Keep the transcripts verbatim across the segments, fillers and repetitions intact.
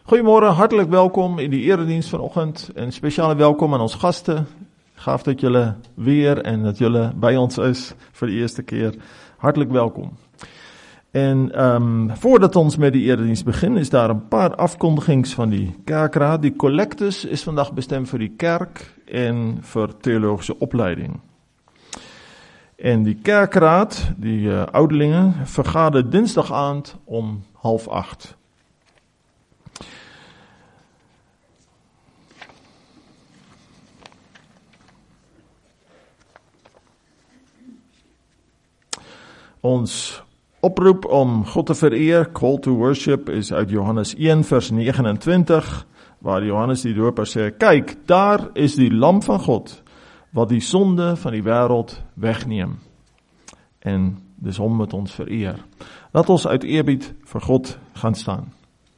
Goedemorgen, hartelijk welkom in die eredienst vanochtend. En speciale welkom aan onze gasten. Gaaf dat jullie weer en dat jullie bij ons is voor de eerste keer. Hartelijk welkom. En um, voordat ons met die eredienst beginnen, is daar een paar afkondigings van die kerkraad. Die collectus is vandaag bestemd voor die kerk en voor theologische opleiding. En die kerkraad, die uh, ouderlingen, vergadert dinsdagavond om half acht. Ons oproep om God te vereer, call to worship, is uit Johannes een vers negenentwintig, waar Johannes die doper sê, kyk, daar is die lam van God, wat die sonde van die wêreld wegneem. En dis hom met ons vereer. Laat ons uit eerbied vir God gaan staan.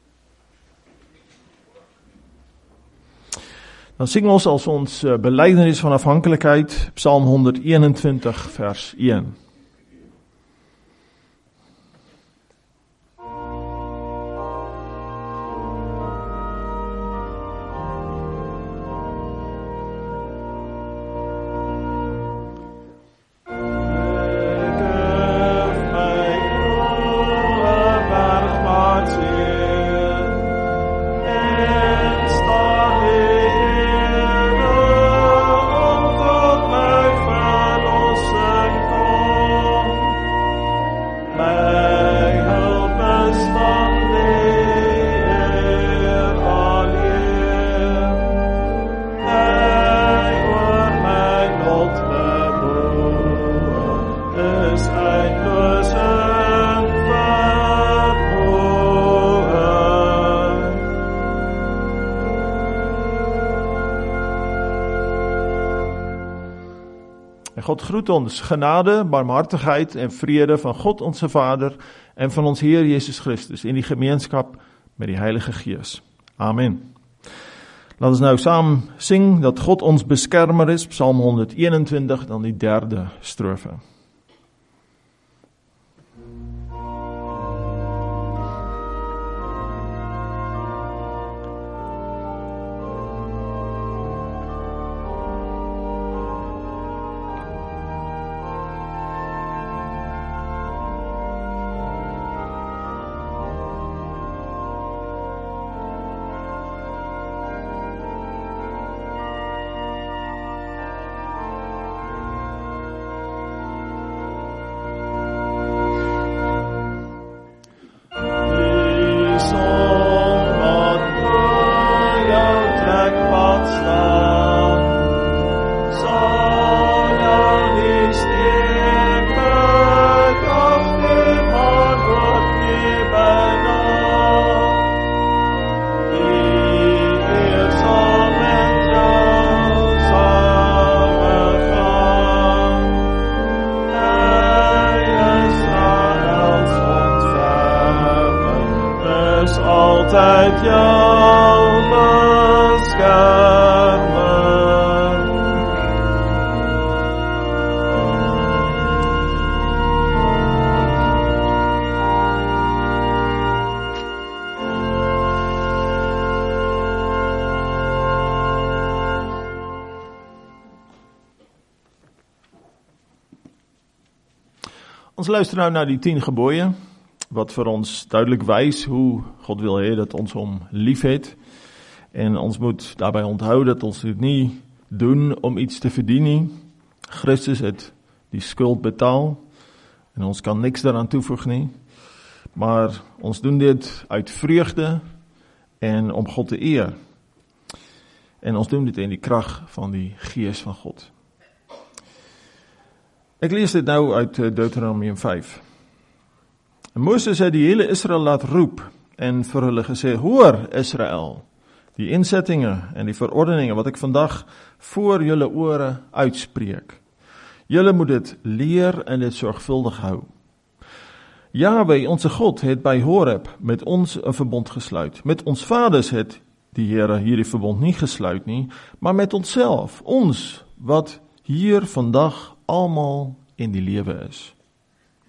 Dan sing ons als ons belydenis van afhankelijkheid, Psalm honderdeenentwintig vers een. God groet ons genade, barmhartigheid en vrede van God onze Vader en van ons Heer Jezus Christus in die gemeenskap met die Heilige Gees. Amen. Laat ons nou saam sing dat God ons beskermer is, Psalm honderdeenentwintig, dan die derde strofe. Ons luister nou naar die tien gebooien, wat vir ons duidelik wys hoe God wil hê dat ons hom lief het. En ons moet daarbij onthou dat ons dit nie doen om iets te verdien nie. Christus het die skuld betaal en ons kan niks daaraan toevoeg nie. Maar ons doen dit uit vreugde en om God te eer. En ons doen dit in die krag van die Gees van God. Ek lees dit nou uit Deuteronomium vyf. Moses het die hele Israel laat roep en vir hulle gesê, hoor Israel, die insettinge en die verordeninge wat ek vandag voor julle ore uitspreek. Julle moet dit leer en dit sorgvuldig hou. Jahwe, onze God, het by Horeb met ons 'n verbond gesluit. Met ons vaders het die Here hierdie verbond nie gesluit nie, maar met onsself, ons wat hier vandag almal in die lewe is.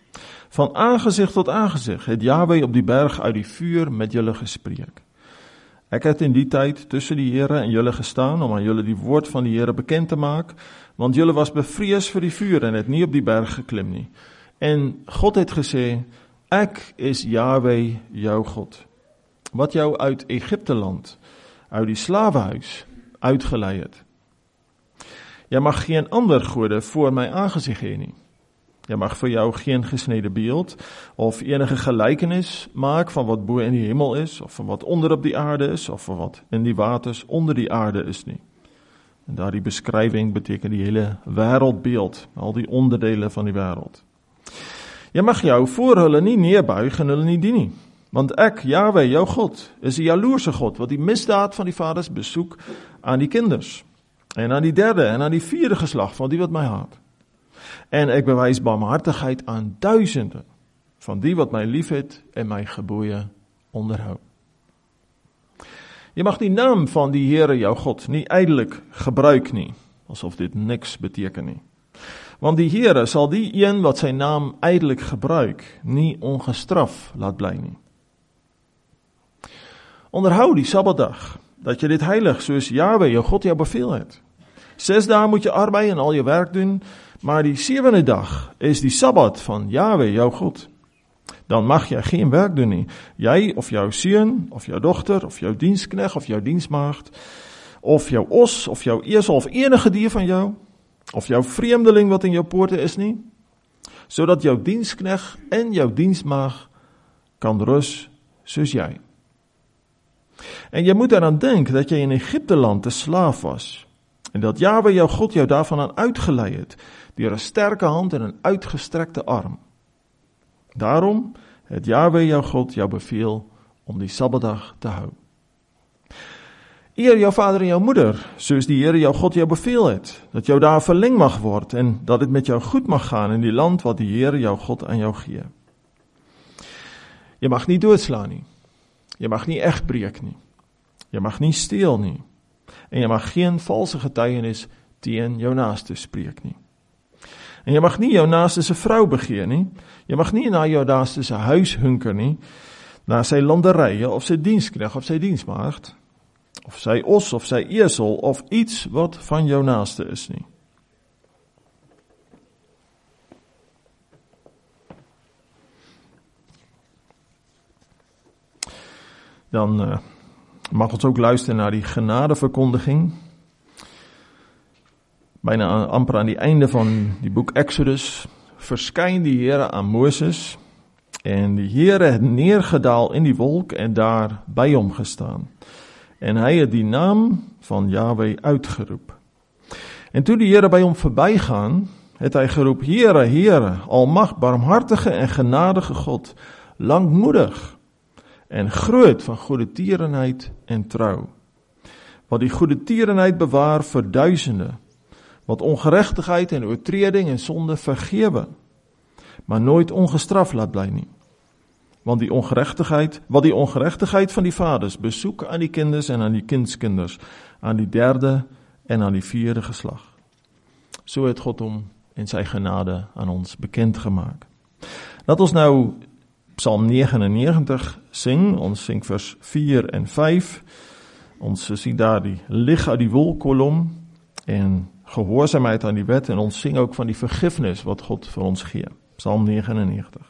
Van aangezicht tot aangezicht het Jahwe op die berg uit die vuur met julle gespreek. Ek het in die tyd tussen die Here en julle gestaan om aan julle die woord van die Here bekend te maak, want julle was bevrees vir die vuur en het nie op die berg geklim nie. En God het gesê, ek is Jahwe jou God, wat jou uit Egipte land, uit die slawehuis uitgelei het. Jy mag geen ander gode voor my aangesig hê nie. Jy mag vir jou geen gesnede beeld of enige gelykenis maak van wat bo in die hemel is, of van wat onder op die aarde is, of van wat in die waters onder die aarde is nie. En daardie beskrywing beteken die hele wêreldbeeld, al die onderdele van die wêreld. Jy mag jou voor hulle nie neerbuig en hulle nie dien nie, want ek, Jahwe, jou God, is 'n jaloerse God, wat die misdaad van die vaders besoek aan die kinders, en aan die derde en aan die vierde geslag van die wat my haat. En ek bewys barmhartigheid aan duisende van die wat my liefhet en my gebooie onderhou. Jy mag die naam van die Here jou God nie ydelik gebruik nie, asof dit niks beteken nie. Want die Here sal die een wat sy naam ydelik gebruik, nie ongestraf laat bly nie. Onderhou die Sabbatdag, dat jy dit heilig soos Jahwe jou God jou beveel het. Ses dae moet jy arbei en al jou werk doen, maar die sewende dag is die Sabbat van Jahwe jou God. Dan mag jy geen werk doen nie. Jy of jou seun, of jou dogter, of jou dienskneg, of jou diensmaagd, of jou os, of jou esel, of enige dier van jou, of jou vreemdeling wat in jou poorte is nie, sodat jou dienskneg en jou diensmaagd kan rus soos jy. En jy moet daaraan dink dat jy in Egipte land 'n slaaf was, en dat Jahwe jou God jou daarvan aan uitgelei het, deur 'n sterke hand en 'n uitgestrekte arm. Daarom het Jahwe jou God jou beveel om die Sabbatdag te hou. Eer jou vader en jou moeder, soos die Here jou God jou beveel het, dat jou daar verleng mag word en dat dit met jou goed mag gaan in die land wat die Here jou God aan jou gee. Jy mag nie doodslaan nie. Jy mag nie egbreek nie. Jy mag nie steel nie. En jy mag geen valse getuienis teen jou naaste spreek nie. En jy mag nie jou naaste se vrou begeer nie. Jy mag nie na jou naaste se huis hunker nie, na sy landerye of sy dienskneg of sy diensmaagd, of sy os of sy esel of iets wat van jou naaste is nie. Dan uh, mag ons ook luisteren naar die genadeverkondiging. Bijna amper aan die einde van die boek Exodus verskyn die Here aan Moses en die Here het neergedaal in die wolk en daar by hom gestaan. En hy het die naam van Jahwe uitgeroep. En toe die Here by hom verbygaan, het hy geroep, Here, Here, almag, barmhartige en genadige God, lankmoedig en groot van goeie tierenheid en trou, wat die goeie tierenheid bewaar vir duisende, wat ongerechtigheid en oortreding en sonde vergewe, maar nooit ongestraf laat bly nie. Want die ongerechtigheid, wat die ongerechtigheid van die vaders besoek aan die kinders en aan die kindskinders, aan die derde en aan die vierde geslag. So het God hom en sy genade aan ons bekend gemaak. Laat ons nou Psalm negenennegentig sing, ons sing vers vier en vyf, ons sien daar die lig uit die wolkkolom en gehoorsaamheid aan die wet en ons sing ook van die vergifnis wat God vir ons gee. Psalm negenennegentig.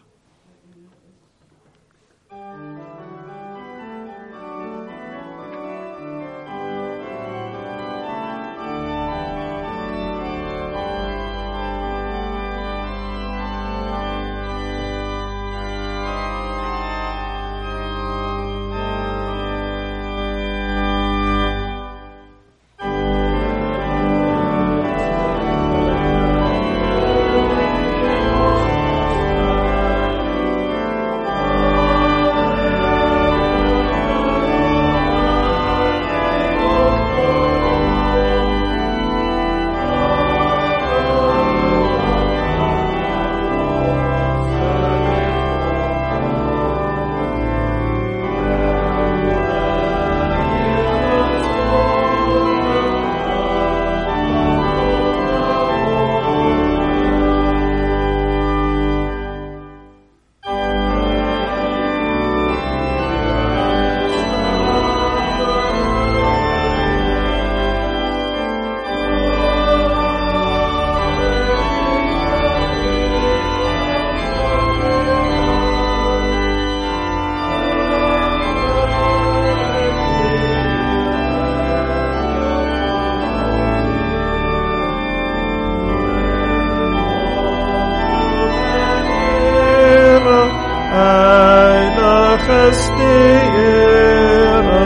is die Here.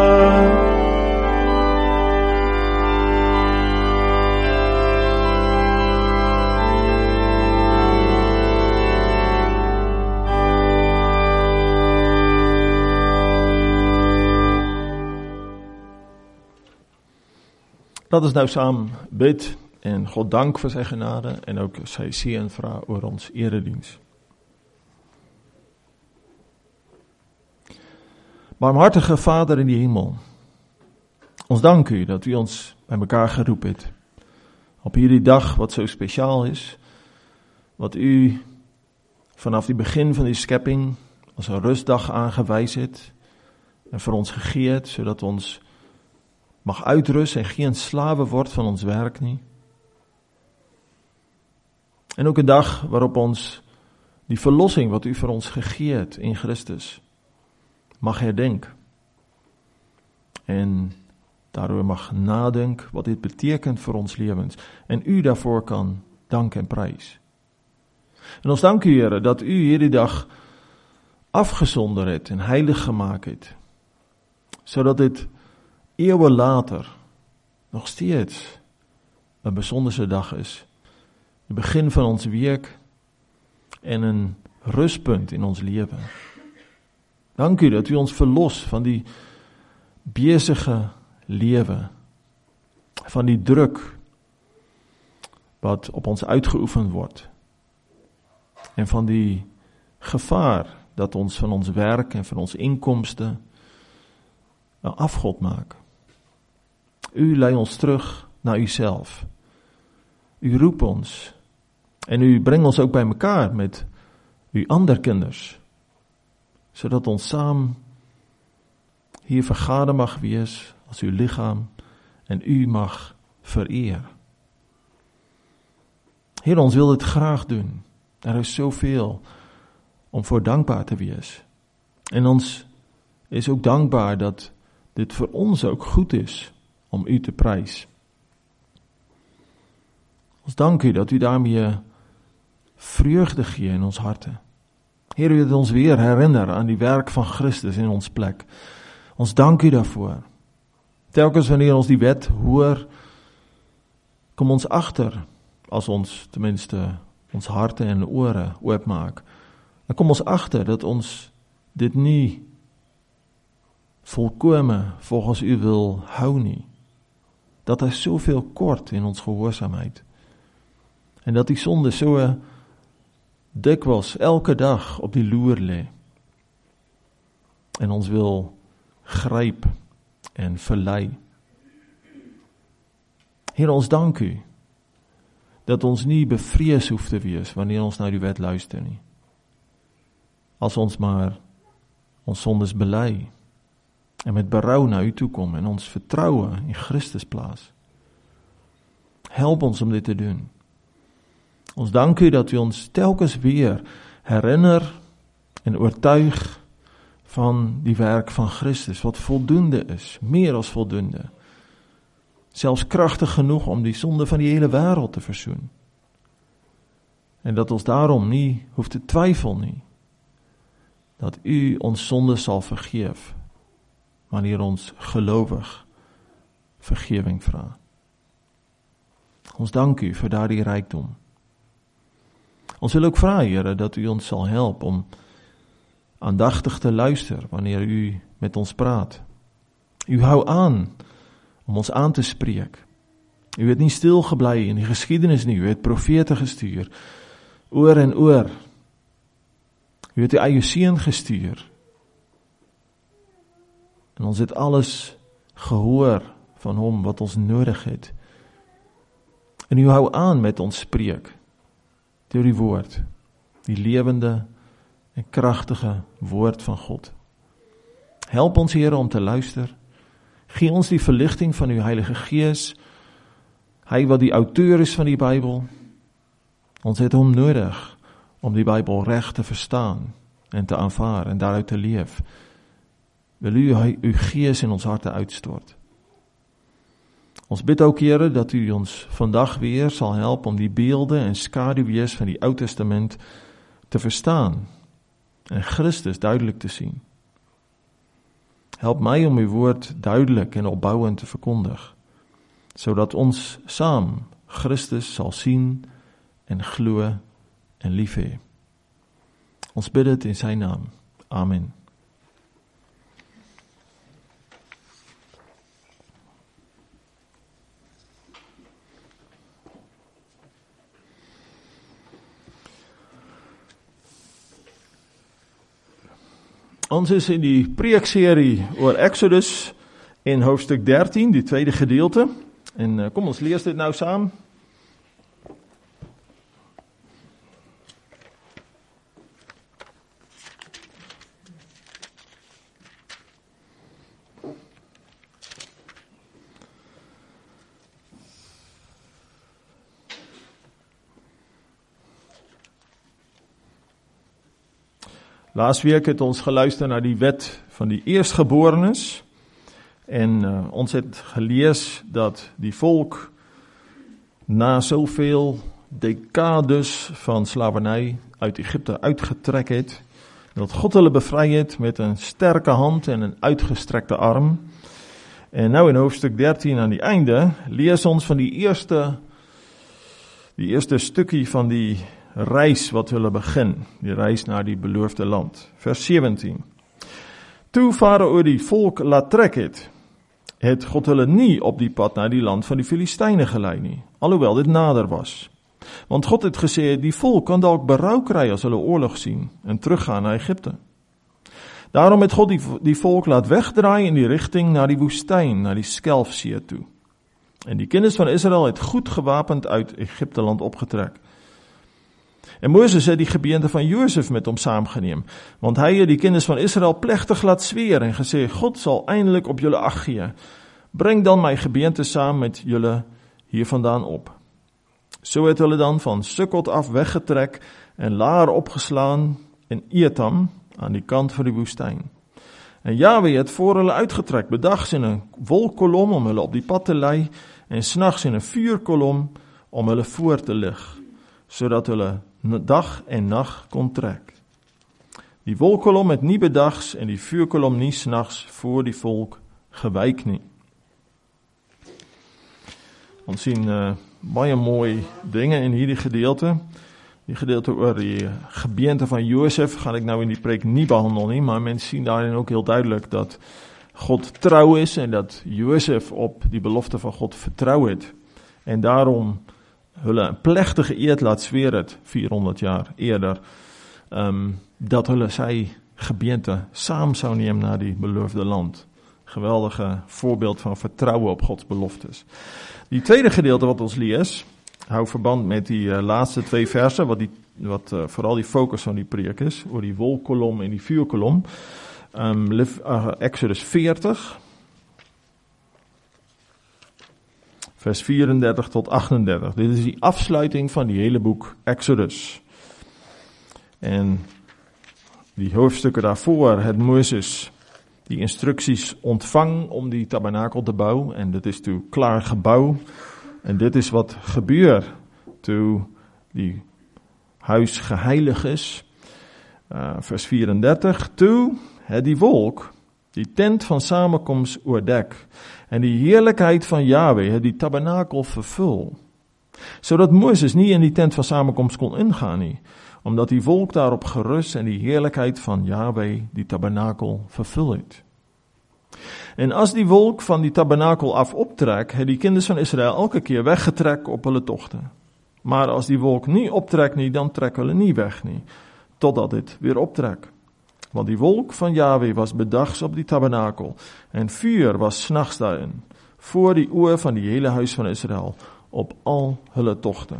Laat ons nou saam bid en God dank vir sy genade en ook sy seën vra oor ons erediens. Barmhartige Vader in die hemel, ons dank u dat u ons by mekaar geroep het op hierdie dag wat so spesiaal is, wat u vanaf die begin van die skepping as 'n rustdag aangewys het en vir ons gegee het, sodat ons mag uitrus en geen slawe word van ons werk nie. En ook 'n dag waarop ons die verlossing wat u vir ons gegee het in Christus mag herdenk. En daaroor mag nadink wat dit beteken vir ons lewens. En u daarvoor kan dank en prys. En ons dank u, Here, dat u hierdie dag afgesonder het en heilig gemaak het, sodat dit eeuwen later nog steeds een besonderse dag is. Het begin van ons week en een rustpunt in ons leven. Dank u dat u ons verlos van die besige leven, van die druk wat op ons uitgeoefend wordt en van die gevaar dat ons van ons werk en van ons inkomsten een afgod maakt. U leidt ons terug naar uzelf. U roept ons. En u brengt ons ook bij elkaar met uw andere kinders. Zodat ons samen hier vergaden mag wees als uw lichaam. En u mag vereren. Heer, ons wil het graag doen. Er is zoveel om voor dankbaar te wees. En ons is ook dankbaar dat dit voor ons ook goed is om u te prijzen. Ons dank u dat u daarmee vreugde geeft in ons harten. Heer, u wilt ons weer herinneren aan die werk van Christus in ons plek. Ons dank u daarvoor. Telkens wanneer ons die wet hoor, kom ons achter, als ons tenminste ons harten en oren oopmaak, dan kom ons achter dat ons dit niet volkomen volgens u wil hou nie. Dat er zoveel kort in ons gehoorzaamheid. En dat die zonde zo dikwijls elke dag op die loer lê. En ons wil grijp en verlei. Heer, ons dank u dat ons niet bevrees hoeft te wees wanneer ons naar uw wet luister nie. Als ons maar ons zondes belei en met berouw naar u toe komen en ons vertrouwen in Christus plaats. Help ons om dit te doen. Ons dank u dat u ons telkens weer herinner en oortuig van die werk van Christus, wat voldoende is, meer als voldoende. Zelfs krachtig genoeg om die zonde van die hele wereld te verzoenen. En dat ons daarom niet hoeft te twijfelen, nie, dat u ons zonde zal vergeven, wanneer ons gelovig vergeving vraagt. Ons dank u voor daardie rijkdom. Ons wil ook vragen, Heere, dat u ons zal helpen om aandachtig te luisteren wanneer u met ons praat. U houdt aan om ons aan te spreken. U het niet stilgebleven in die geschiedenis nie. U het profete gestuur, oor en oor. U het uw eie seun gestuur. En ons het alles gehoor van hom wat ons nodig het. En u hou aan met ons spreek, deur die woord, die lewende en krachtige woord van God. Help ons, Here, om te luister. Gee ons die verlichting van uw Heilige Gees, hy wat die auteur is van die Bijbel. Ons het hom nodig om die Bijbel recht te verstaan en te aanvaar en daaruit te leef. Wil u uw Gees in ons harte uitstort. Ons bid ook, Here, dat u ons vandag weer zal helpen om die beelden en schaduwwees van die Oud Testament te verstaan en Christus duidelijk te zien. help my om uw woord duidelik en opbouwend te verkondig, sodat ons saam Christus sal sien en glo en lief hê. Ons bid dit in sy naam. Amen. Ons is in die preekserie oor Exodus in hoofstuk dertien, die tweede gedeelte. En uh, kom ons lees dit nou saam. Laasweek het ons geluister na die wet van die eerstgeborenes en uh, ons het gelees dat die volk na soveel dekades van slavernij uit Egypte uitgetrek het, dat God hulle bevry het met een sterke hand en een uitgestrekte arm. En nou in hoofstuk dertien aan die einde lees ons van die eerste, die eerste stukkie van die reis wat hulle begin, die reis na die beloofde land. Vers sewentien. Toe Farao die volk laat trek het, het God hulle nie op die pad na die land van die Filistyne gelei nie, alhoewel dit nader was. Want God het gesê, die volk kan dalk berou kry as hulle oorlog sien en teruggaan na Egypte. Daarom het God die, die volk laat wegdraai in die rigting na die woestyn, na die Skelfsee toe. En die kinders van Israel het goed gewapend uit Egypte land opgetrek. En Moses het die gebeente van Josef met hom saamgeneem, want hy het die kinders van Israel plechtig laat zweer en gesê, God sal eindelijk op julle ag gee. Bring dan my gebeente saam met julle hiervandaan op. So het hulle dan van Sukkot af weggetrek en laar opgeslaan in Etam aan die kant van die woestyn. En Jahwe het voor hulle uitgetrek, bedags in 'n wolkkolom om hulle op die pad te lei en s'nags in 'n vuurkolom om hulle voor te lig, sodat hulle dag en nacht kon trek. Die wolkkolom het nie bedags en die vuurkolom nie s'nags voor die volk gewyk nie. Ons sien uh, baie mooi dinge in hierdie gedeelte. Die gedeelte oor die gebeente van Josef gaan ek nou in die preek nie behandel nie, maar mens sien daarin ook heel duidelik dat God trou is en dat Josef op die belofte van God vertrou het. En daarom hulle 'n plechtige eed laat zweer het, vierhonderd jaar eerder, um, dat hulle sy gebeente saam sou neem na die beloofde land. Geweldige voorbeeld van vertrouwen op Gods beloftes. Die tweede gedeelte wat ons lees, hou verband met die uh, laatste twee verse, wat, die, wat uh, vooral die focus van die preek is, oor die wolkkolom en die vuurkolom. Um, uh, Exodus veertig, vers vierendertig tot achtendertig. Dit is die afsluiting van die hele boek Exodus. En die hoofdstukken daarvoor het Moses die instructies ontvang om die tabernakel te bouwen. En dit is toe klaar gebouw. En dit is wat gebeur toe die huis geheilig is. Uh, vers vierendertig. Toe het die wolk die tent van samenkomst oordek. En die heerlijkheid van Jahwe het die tabernakel vervul. Zodat Moses nie in die tent van samenkomst kon ingaan nie. Omdat die wolk daarop gerus en die heerlijkheid van Jahwe die tabernakel vervul het. En as die wolk van die tabernakel af optrek, het die kinders van Israel elke keer weggetrek op hulle togte. Maar as die wolk nie optrek nie, dan trek hulle nie weg nie, totdat dit weer optrek. Want die wolk van Jahwe was bedags op die tabernakel, en vuur was 's nags daarin, voor die oë van die hele huis van Israel, op al hulle togte.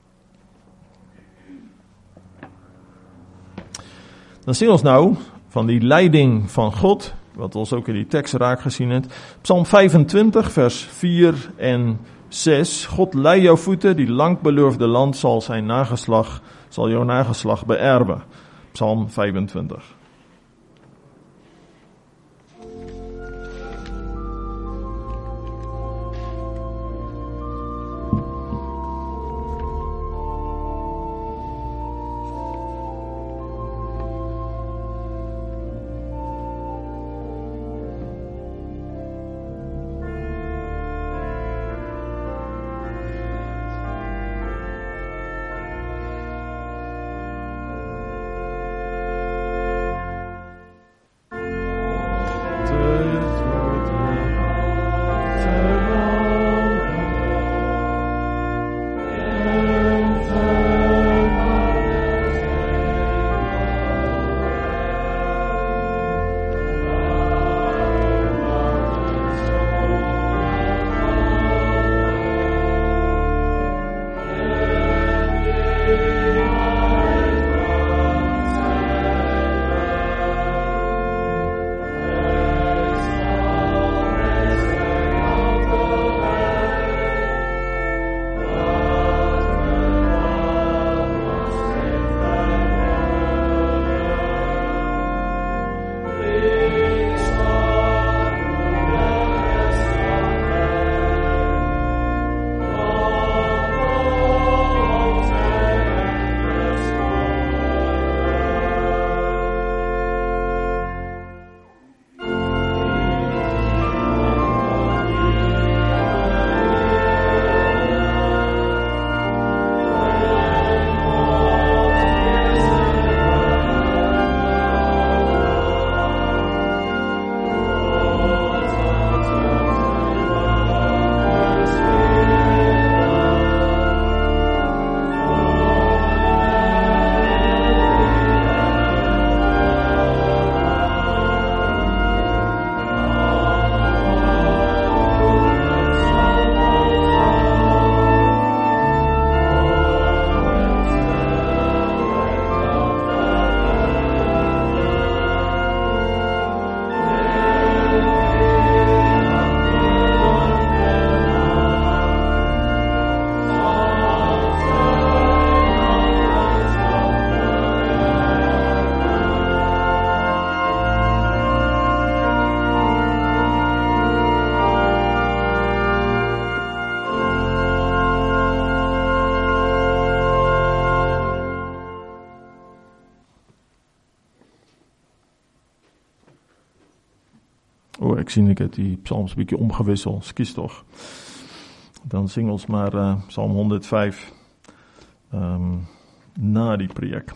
Dan sien ons nou van die leiding van God, wat ons ook in die tekst raak gesien het. Psalm vyfentwintig vers vier en zes. God lei jou voete, die lang beloofde land sal sy nageslag, sal jou nageslag beerwe. Psalm vyfentwintig. O, ek sien ek het die psalms 'n bietjie omgewissel, skus tog. Dan sing ons maar uh, Psalm honderd vyf um, na die preek.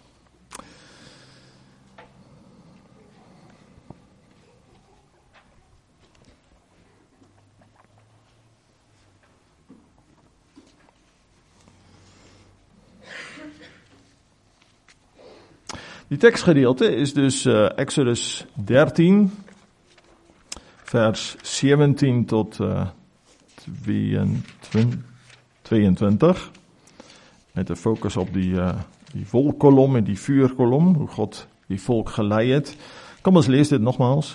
Die tekstgedeelte is dus uh, Exodus dertien, vers zeventien tot uh, tweeëntwintig, met een focus op die, uh, die wolkkolom en die vuurkolom, hoe God die volk gelei het. Kom ons lees dit nogmaals.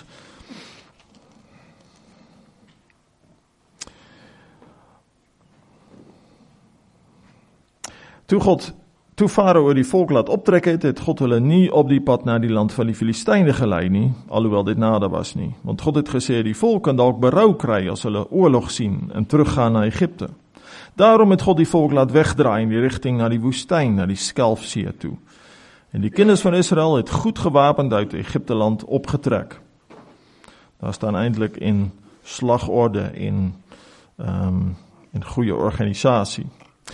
Toe God Toe Farao die volk laat optrek het, het God hulle nie op die pad na die land van die Filistyne gelei nie, alhoewel dit nader was nie. Want God het gesê, die volk kan dalk berou kry as hulle oorlog sien en teruggaan na Egipte. Daarom het God die volk laat wegdraai in die rigting na die woestyn, na die Skelfsee toe. En die kinders van Israel het goed gewapend uit Egipte land opgetrek. Daar staan eintlik in slagorde en um, in goeie organisasie.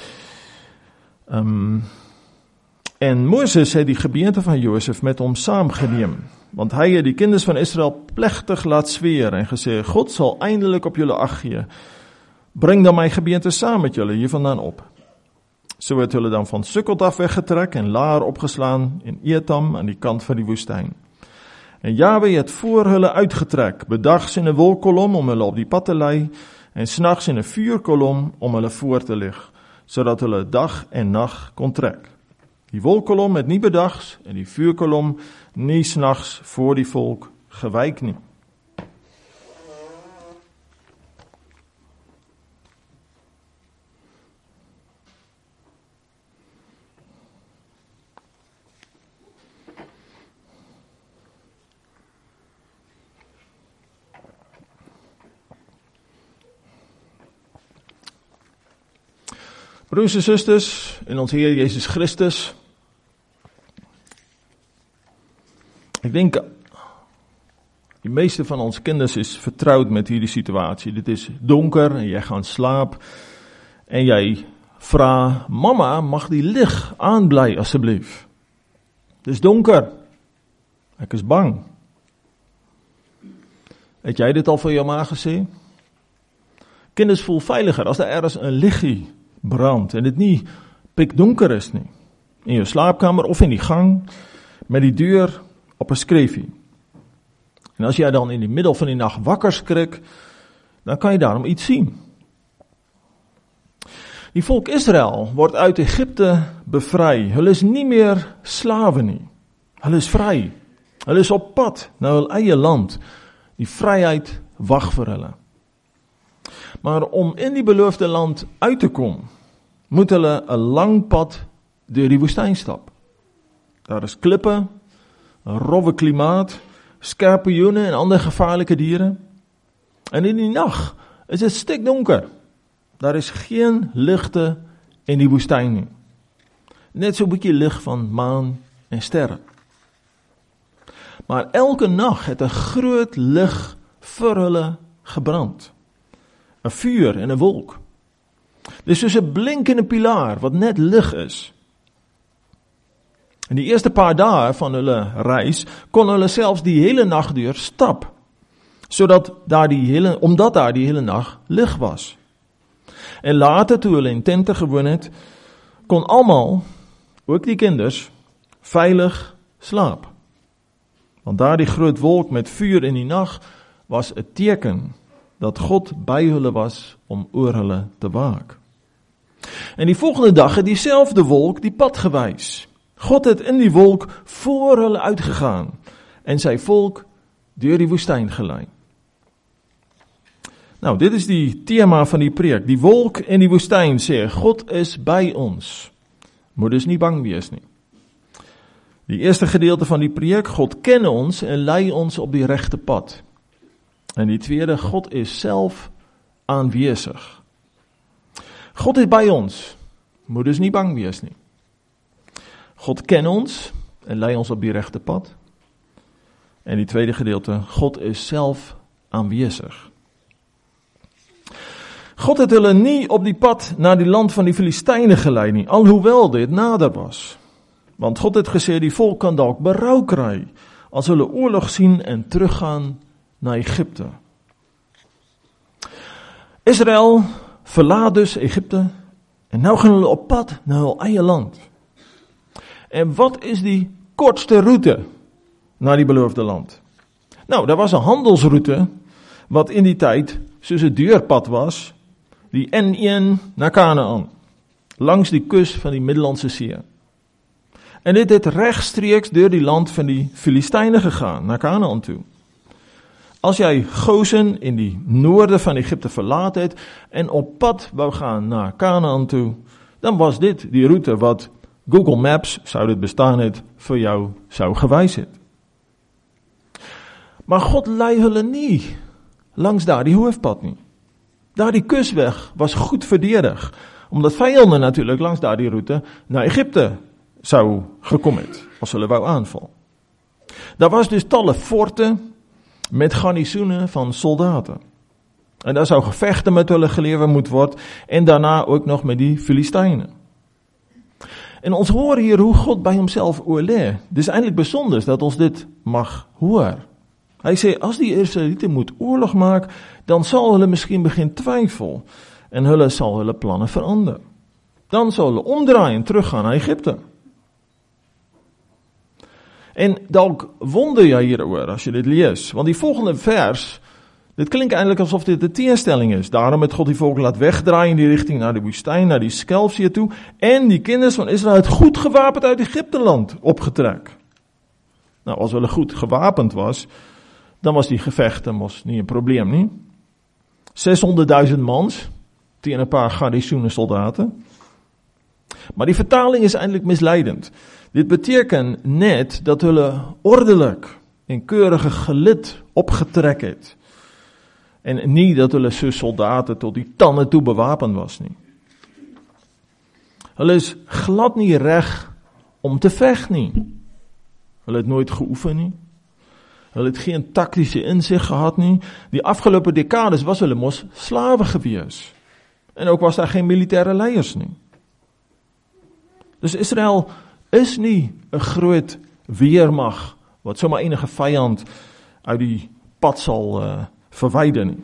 Um, En Moses het die gebeente van Josef met hom saamgeneem, want hy het die kinders van Israel plechtig laat zweer en gesê, God sal eindelik op julle ag gee, bring dan my gebeente saam met julle hiervandaan op. So het hulle dan van Sukkot af weggetrek en Laar opgeslaan in Etam aan die kant van die woestyn. En Jahwe het voor hulle uitgetrek, bedags in 'n wolkkolom om hulle op die pad te lei, en s'nags in 'n vuurkolom om hulle voor te lig, sodat hulle dag en nag kon trek. Die wolkkolom het nie bedags en die vuurkolom nie s'nags voor die volk gewyk nie. Broers en susters, in ons Heer Jezus Christus, ek dink, die meeste van ons kinders is vertrouwd met hierdie situasie. Dit is donker en jy gaan slaap en jy vra, mama, mag die lig aanbly asseblief? Dit is donker. Ek is bang. Het jy dit al vir jou ma gesê? Kinders voel veiliger as daar ergens 'n liggie brand en dit nie pikdonker is nie. In jou slaapkamer of in die gang met die deur op 'n skreefie. En as jy dan in die middel van die nag wakker skrik, dan kan jy daarom iets sien. Die volk Israel word uit Egipte bevry. Hulle is nie meer slawe nie. Hulle is vry. Hulle is op pad na hul eie land. Die vryheid wag vir hulle. Maar om in die beloofde land uit te kom, moet hulle 'n lang pad deur die woestyn stap. Daar is klippe, 'n rowwe klimaat, skorpioene en ander gevaarlike diere. En in die nag is dit stikdonker. Daar is geen ligte in die woestyn nie. Net so 'n bietjie lig van maan en sterre. Maar elke nag het 'n groot lig vir hulle gebrand. 'n Vuur en 'n wolk. Dis soos 'n blinkende pilaar wat net lig is. In die eerste paar dae van hulle reis kon hulle selfs die hele nag deur stap, sodat daar die hele omdat daar die hele nag lig was. En later toe hulle in tente gewoon het, kon almal, ook die kinders, veilig slaap. Want daar die groot wolk met vuur in die nag was 'n teken dat God by hulle was om oor hulle te waak. En die volgende dag het diezelfde wolk die pad gewys. God het in die wolk voor hulle uitgegaan en sy volk deur die woestyn gelei. Nou, dit is die tema van die preek. Die wolk en die woestyn sê, God is by ons. Moet dus nie bang wees nie. Die eerste gedeelte van die preek, God ken ons en lei ons op die regte pad. En die tweede, God is self aanwesig. God is by ons, moet dus nie bang wees nie. God ken ons en lei ons op die regte pad. En die tweede gedeelte, God is self aanwesig. God het hulle nie op die pad na die land van die Filistyne gelei nie, alhoewel dit nader was. Want God het gesê, die volk kan dalk berou kry, as hulle oorlog sien en teruggaan na Egipte. Israel verlaat dus Egipte, en nou gaan hulle op pad na hul eie land. En wat is die kortste route na die beloofde land? Nou, daar was een handelsroute, wat in die tyd soos 'n deurpad was, die N een na Kanaan, langs die kus van die Middellandse See. En dit het regstreeks deur die land van die Filistyne gegaan, na Kanaan toe. As jy Gosen in die noorde van Egipte verlaat het, en op pad wou gaan na Kanaan toe, dan was dit die route wat Google Maps, sou dit bestaan het, vir jou sou gewys het. Maar God lei hulle nie langs daardie hoofpad nie. Daardie kusweg was goed verdedig, omdat vyande natuurlik langs daardie route na Egipte sou gekom het, as hulle wou aanval. Daar was dus talle forte met garnisoene van soldate. En daar sou gevegte met hulle gelewer moet word, en daarna ook nog met die Filistyne. En ons hoor hier hoe God by homself oorlê. Dis eintlik besonder dat ons dit mag hoor. Hy sê, as die Israeliete moet oorlog maak, dan sal hulle miskien begin twyfel, en hulle sal hulle planne verander. Dan sal hulle omdraai en teruggaan na Egipte. En dalk wonder jy hieroor as jy dit lees, want die volgende vers, dit klink eintlik asof dit 'n teenstelling is. Daarom het God die volk laat wegdraai in die rigting na die woestyn, na die Skelfsee toe, en die kinders van Israel het goed gewapend uit Egipteland opgetrek. Nou, as hulle goed gewapend was, dan was die gevegte mos nie 'n probleem nie. seshonderdduisend mans teen 'n paar garnisoene soldate. Maar die vertaling is eintlik misleidend. Dit beteken net dat hulle ordelik en keurige gelid opgetrek het. En nie dat hulle so soldate tot die tande toe bewapend was nie. Hulle is glad nie reg om te veg nie. Hulle het nooit geoefen nie. Hulle het geen taktiese insig gehad nie. Die afgelope dekades was hulle mos slawe gewees. En ook was daar geen militêre leiers nie. Dus Israel is nie 'n groot weermag wat sommer enige vyand uit die pad sal uh, verwyder nie.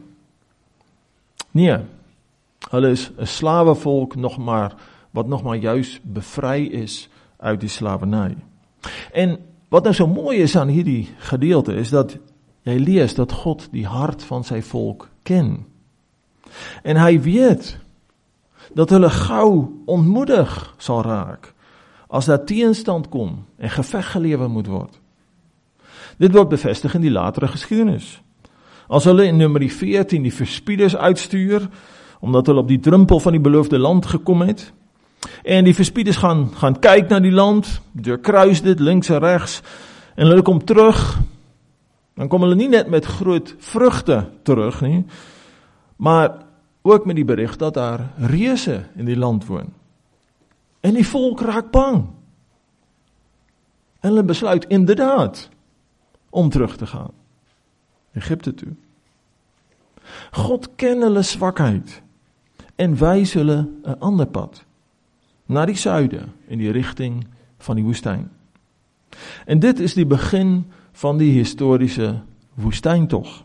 Nee, hulle is 'n slawevolk nog maar, wat nog maar juis bevry is uit die slawerny. En wat nou so mooi is aan hierdie gedeelte, is dat jy lees dat God die hart van sy volk ken. En hy weet dat hulle gou ontmoedig sal raak, as daar teenstand kom en geveg gelewer moet word. Dit word bevestig in die latere geskiedenis. As hulle in Numeri veertien die verspieders uitstuur, omdat hulle op die drempel van die beloofde land gekom het, en die verspieders gaan, gaan kyk na die land, deurkruis dit links en regs, en hulle kom terug, dan kom hulle nie net met groot vrugte terug nie, maar ook met die bericht dat daar reuse in die land woon. En die volk raak bang. En hulle besluit inderdaad om terug te gaan. Egipte toe. God ken hulle swakheid en wys hulle 'n ander pad. Na die suide, in die rigting van die woestyn. En dit is die begin van die historiese woestyntog.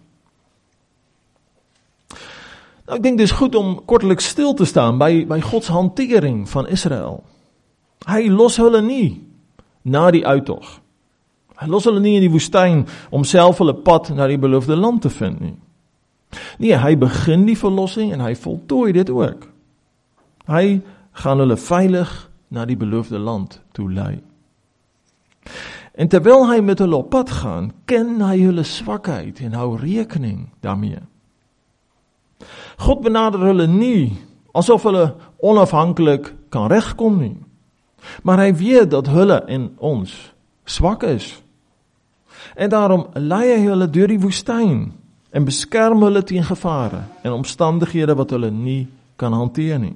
Nou, ek dink dit is goed om kortelijk stil te staan by, by Gods hantering van Israel. Hy los hulle nie na die uittog. Hy los hulle nie in die woestyn om self hulle pad na die beloofde land te vind nie. Nee, hy begin die verlossing en hy voltooi dit ook. Hy gaan hulle veilig na die beloofde land toe lei. En terwyl hy met hulle op pad gaan, ken hy hulle swakheid en hou rekening daarmee. God benader hulle nie asof hulle onafhanklik kan regkom nie. Maar hy weet dat hulle en ons swak is. En daarom lei hy hulle deur die woestyn en beskerm hulle teen gevare en omstandighede wat hulle nie kan hanteer nie.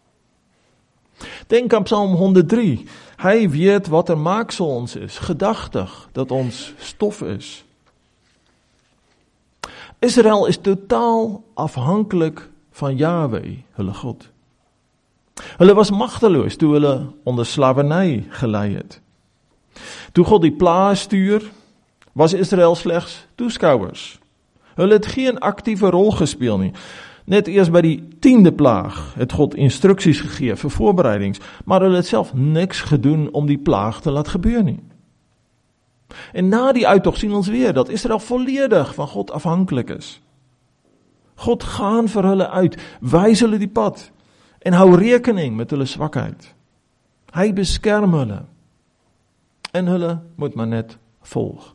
Denk aan Psalm honderd drie. Hy weet wat er maaksel ons is, gedagtig dat ons stof is. Israel is totaal afhanklik van Jahwe, hulle God. Hulle was magteloos toe hulle onder slawerny gelei het. Toe God die plaae stuur, was Israel slegs toeskouers. Hulle het geen aktiewe rol gespeel nie. Net eers by die tiende plaag het God instruksies gegee vir voorbereidings, maar hulle het self niks gedoen om die plaag te laat gebeur nie. En na die uittog sien ons weer dat Israel volledig van God afhanklik is. God gaan vir hulle uit, wys hulle die pad en hou rekening met hulle swakheid. Hy beskerm hulle en hulle moet maar net volg.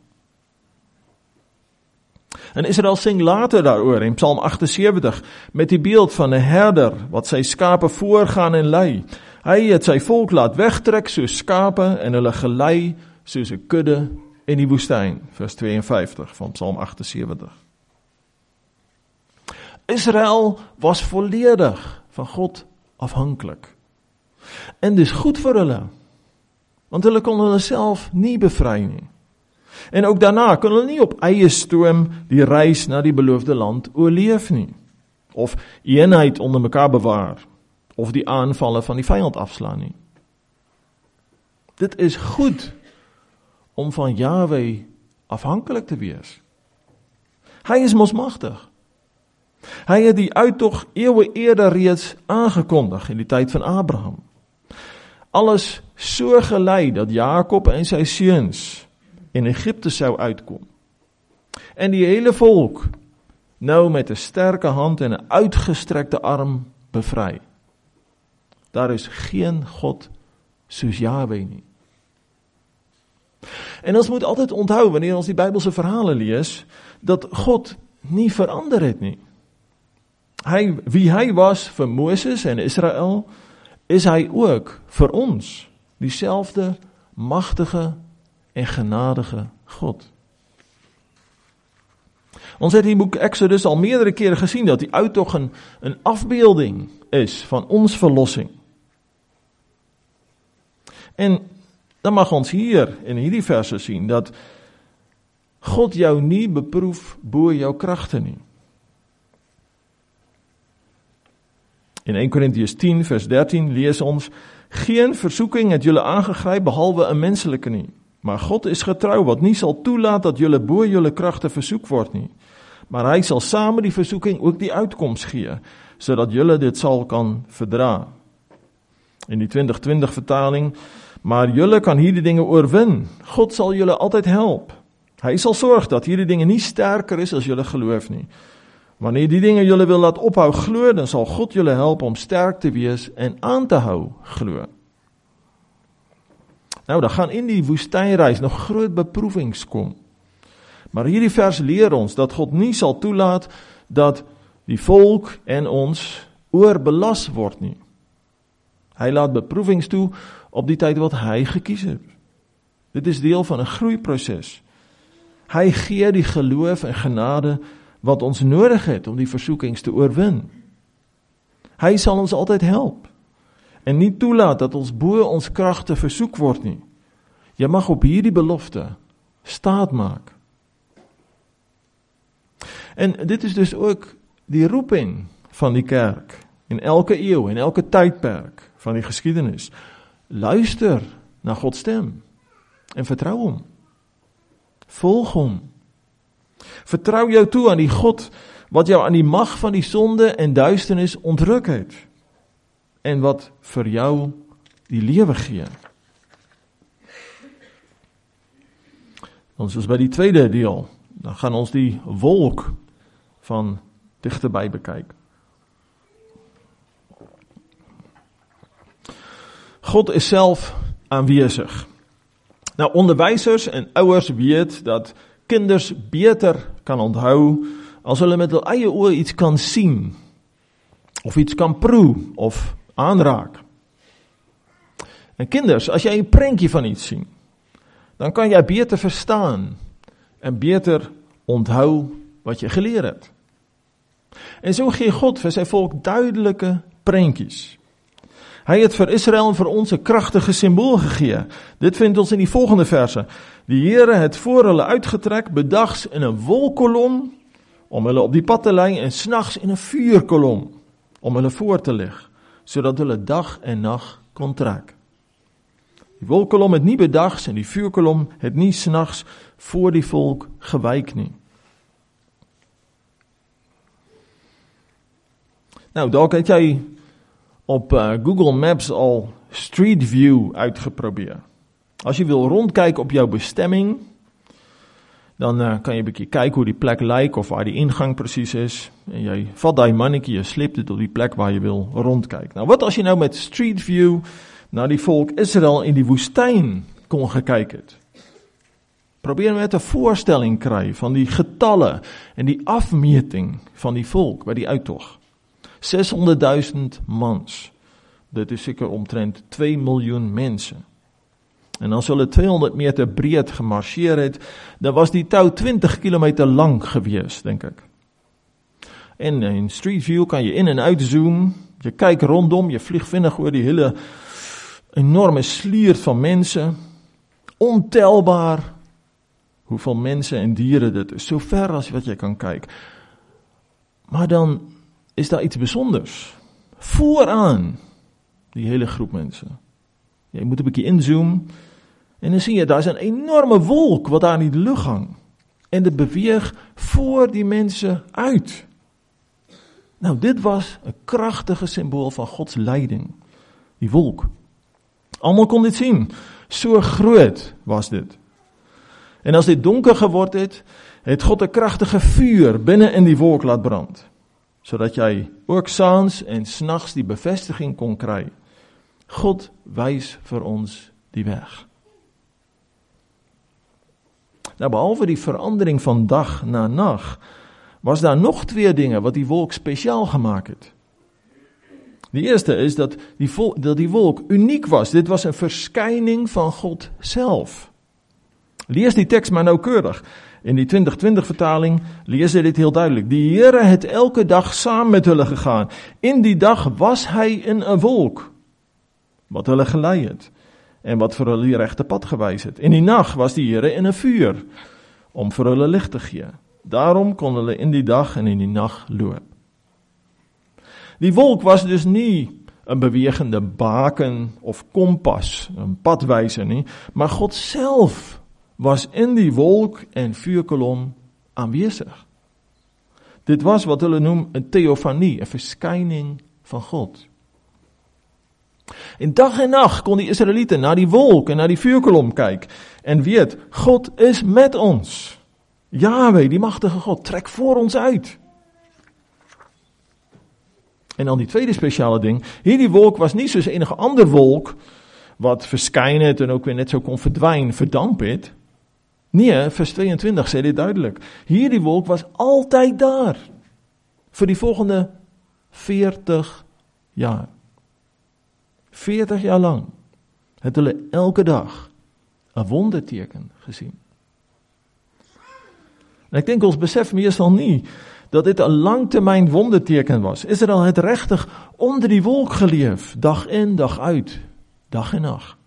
En Israel sing later daaroor in Psalm agtensewentig met die beeld van 'n herder wat sy skape voorgaan en lei. Hy het sy volk laat wegtrek soos skape en hulle gelei soos 'n kudde in die woestyn, vers tweeënvyftig van Psalm agtensewentig. Israel was volledig van God afhanklik. En dis goed vir hulle, want hulle kon hulle self nie bevry nie. En ook daarna kon hulle nie op eie stoom die reis na die beloofde land oorleef nie, of eenheid onder mekaar bewaar, of die aanvalle van die vyand afslaan nie. Dit is goed om van Jahwe afhanklik te wees. Hy is mos magtig. Hy het die uittog eeue eerder reeds aangekondig in die tyd van Abraham. Alles so gelei dat Jakob en sy seuns in Egipte sou uitkom. En die hele volk nou met 'n sterke hand en 'n uitgestrekte arm bevry. Daar is geen God soos Jahwe nie. En ons moet altyd onthou, wanneer ons die Bybelse verhale lees, dat God nie verander het nie. Hy, wie hy was vir Moses en Israel, is hy ook vir ons, dieselfde magtige en genadige God. Ons het in die boek Exodus al meerdere kere gesien dat die uittog een, een afbeelding is van ons verlossing. En dan mag ons hier in hierdie verse sien dat God jou nie beproef bo jou kragte nie. In eerste Korintiërs tien vers dertien lees ons: geen versoeking het julle aangegryp behalwe 'n menslike nie. Maar God is getrou wat nie sal toelaat dat julle bo julle kragte versoek word nie. Maar hy sal saam met die versoeking ook die uitkoms gee, sodat julle dit sal kan verdra. In die twintig twintig vertaling: maar julle kan hierdie dinge oorwin. God sal julle altyd help. Hy sal sorg dat hierdie dinge nie sterker is as julle geloof nie. Wanneer die dinge julle wil laat ophou glo, dan sal God julle help om sterk te wees en aan te hou glo. Nou, dan gaan in die woestynreis nog groot beproewings kom. Maar hierdie vers leer ons dat God nie sal toelaat dat die volk en ons oorbelas word nie. Hy laat beproewings toe op die tyd wat hy gekies het. Dit is deel van 'n groeiproses. Hy gee die geloof en genade wat ons nodig het om die versoekings te oorwin. Hy sal ons altyd help en nie toelaat dat ons bo ons kragte versoek word nie. Jy mag op hierdie belofte staat maak. En dit is dus ook die roeping van die kerk in elke eeu, in elke tydperk van die geskiedenis. Luister na God se stem en vertrou hom. Volg hom. Vertrou jou toe aan die God wat jou aan die mag van die sonde en duisternis ontruk het en wat vir jou die lewe gee. Ons is by die tweede deel. Dan gaan ons die wolk van dichterbij bekyk. God is self aanwesig. Nou, onderwysers en ouers weet dat kinders beter kan onthou as hulle met hul eie oë iets kan sien of iets kan proe of aanraak. En kinders, as jy 'n prentjie van iets sien, dan kan jy beter verstaan en beter onthou wat jy geleer het. En so gee God vir sy volk duidelike prentjies. Hy het vir Israel en vir ons 'n kragtige simbool gegee. Dit vind ons in die volgende verse. Die Here het voor hulle uitgetrek, bedags in 'n wolkkolom om hulle op die pad te lei en s'nags in 'n vuurkolom om hulle voor te lig, sodat hulle dag en nag kon trek. Die wolkkolom het nie bedags en die vuurkolom het nie s'nags voor die volk gewyk nie. Nou, dalk het jy op uh, Google Maps al Street View uitgeprobeer. As jy wil rondkyk op jou bestemming, dan uh, kan jy 'n bietjie kyk hoe die plek lyk of waar die ingang presies is. En jy vat daai mannetjie, jy sleep dit op die plek waar jy wil rondkyk. Nou, wat as jy nou met Street View na die volk Israel in die woestyn kon gekyk het? Probeer net 'n voorstelling kry van die getalle en die afmeting van die volk by die uittog. seshonderdduisend mans. Dit is seker omtrent twee miljoen mense. En as hulle tweehonderd meter breed gemarseer het, dan was die tou twintig kilometer lang gewees, dink ek. En in Street View kan jy in en uit zoom, jy kyk rondom, jy vlieg vinnig oor die hele enorme sliert van mense, ontelbaar hoeveel mense en diere dit is, so ver as wat jy kan kyk. Maar dan is daar iets besonders. Vooraan die hele groep mense. Jy moet 'n bietjie inzoom en dan sien jy, daar is 'n enorme wolk wat daar in die lug hang. En dit beweeg voor die mense uit. Nou, dit was 'n kragtige simbool van Gods leiding. Die wolk. Almal kon dit sien. So groot was dit. En as dit donker geword het, het God 'n kragtige vuur binne in die wolk laat brand, sodat jy ook saans en s'nags die bevestiging kon kry. God wys vir ons die weg. Nou, behalwe die verandering van dag na nag, was daar nog twee dinge wat die wolk spesiaal gemaak het. Die eerste is dat die, vol, dat die wolk uniek was. Dit was 'n verskyning van God self. Lees die teks maar noukeurig. In die twintig twintig vertaling lees hy dit heel duidelik. Die Here het elke dag saam met hulle gegaan. In die dag was hy in 'n wolk, wat hulle gelei het, en wat vir hulle die regte pad gewys het. In die nag was die Here in 'n vuur, om vir hulle lig te gee. Daarom kon hulle in die dag en in die nag loop. Die wolk was dus nie 'n bewegende baken of kompas, 'n padwyser nie, maar God self was in die wolk en vuurkolom aanwesig. Dit was wat hulle noem 'n theofanie, 'n verskyning van God. En dag en nag kon die Israeliete na die wolk en na die vuurkolom kyk en weet, God is met ons. Jahwe, die magtige God, trek voor ons uit. En dan die tweede spesiale ding, hierdie wolk was nie soos enige ander wolk, wat verskyn het en ook weer net so kon verdwyn, verdamp het. Nee, vers tweeëntwintig sê dit duidelik. Hierdie wolk was altyd daar, vir die volgende veertig jaar. veertig jaar lang het hulle elke dag 'n wonderteken gesien. En ek dink ons besef meestal nie dat dit 'n langtermyn wonderteken was. Israel het regtig onder die wolk geleef, dag in, dag uit, dag en nag.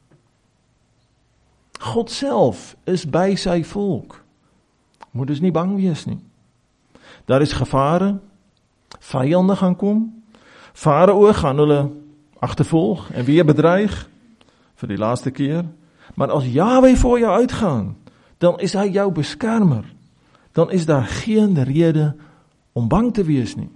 God self is by sy volk. Moet dus nie bang wees nie. Daar is gevare, vyande gaan kom, Farao gaan hulle agtervolg en weer bedreig vir die laaste keer. Maar as Jahwe voor jou uitgaan, dan is hy jou beskermer. Dan is daar geen rede om bang te wees nie.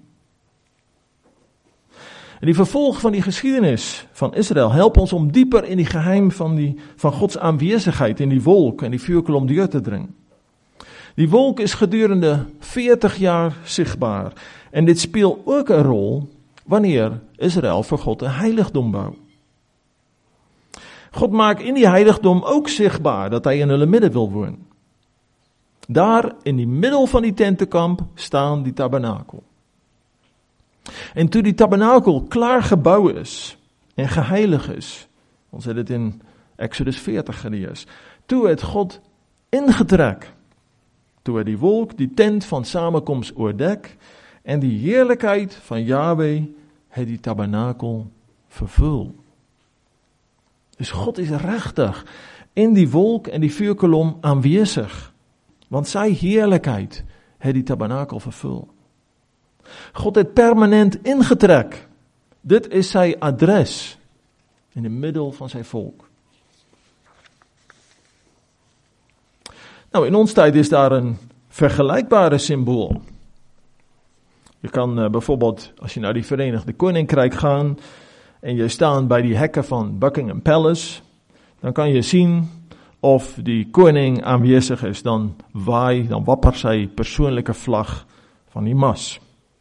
En die vervolg van die geskiedenis van Israel help ons om dieper in die geheim van, die, van Gods aanwezigheid in die wolk en die vuurkolom deur te dring. Die wolk is gedurende veertig jaar sigbaar en dit speel ook 'n rol wanneer Israel vir God 'n heiligdom bou. God maak in die heiligdom ook sigbaar dat hy in hulle midde wil woon. Daar in die middel van die tentenkamp staan die tabernakel. En toe die tabernakel klaar gebou is en geheilig is, ons het dit in Exodus veertig gelees, toe het God ingetrek, toe het die wolk die tent van samenkoms oordek en die heerlikheid van Jahwe het die tabernakel vervul. Dus God is regtig in die wolk en die vuurkolom aanwesig, want sy heerlikheid het die tabernakel vervul. God het permanent ingetrek. Dit is sy adres in die middel van sy volk. Nou, in ons tyd is daar een vergelijkbare symbool. Je kan uh, bijvoorbeeld, als je naar die Verenigde Koninkrijk gaat en je staat bij die hekken van Buckingham Palace, dan kan je zien of die koning aanwezig is. Dan waai, dan wappert sy persoonlijke vlag van die mas.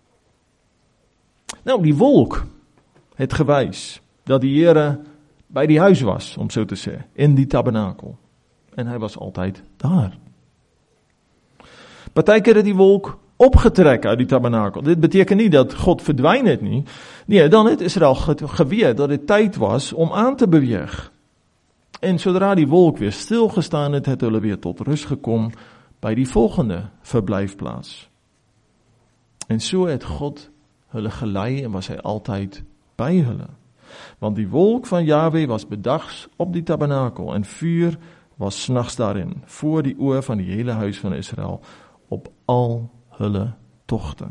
Nou, die wolk het gewys dat die Here bij die huis was, om zo te zeggen, in die tabernakel. En hij was altijd daar. Partykeer het die wolk opgetrek uit die tabernakel. Dit beteken nie dat God verdwyn het nie. Nee, dan het Israel geweet dat dit tyd was om aan te beweeg. En sodra die wolk weer stilgestaan het, het hulle weer tot rus gekom by die volgende verblyfplaas. En so het God hulle gelei en was hy altyd by hulle. Want die wolk van Jahwe was bedags op die tabernakel en vuur was 's nags daarin, voor die oë van die hele huis van Israel, op al hulle togte.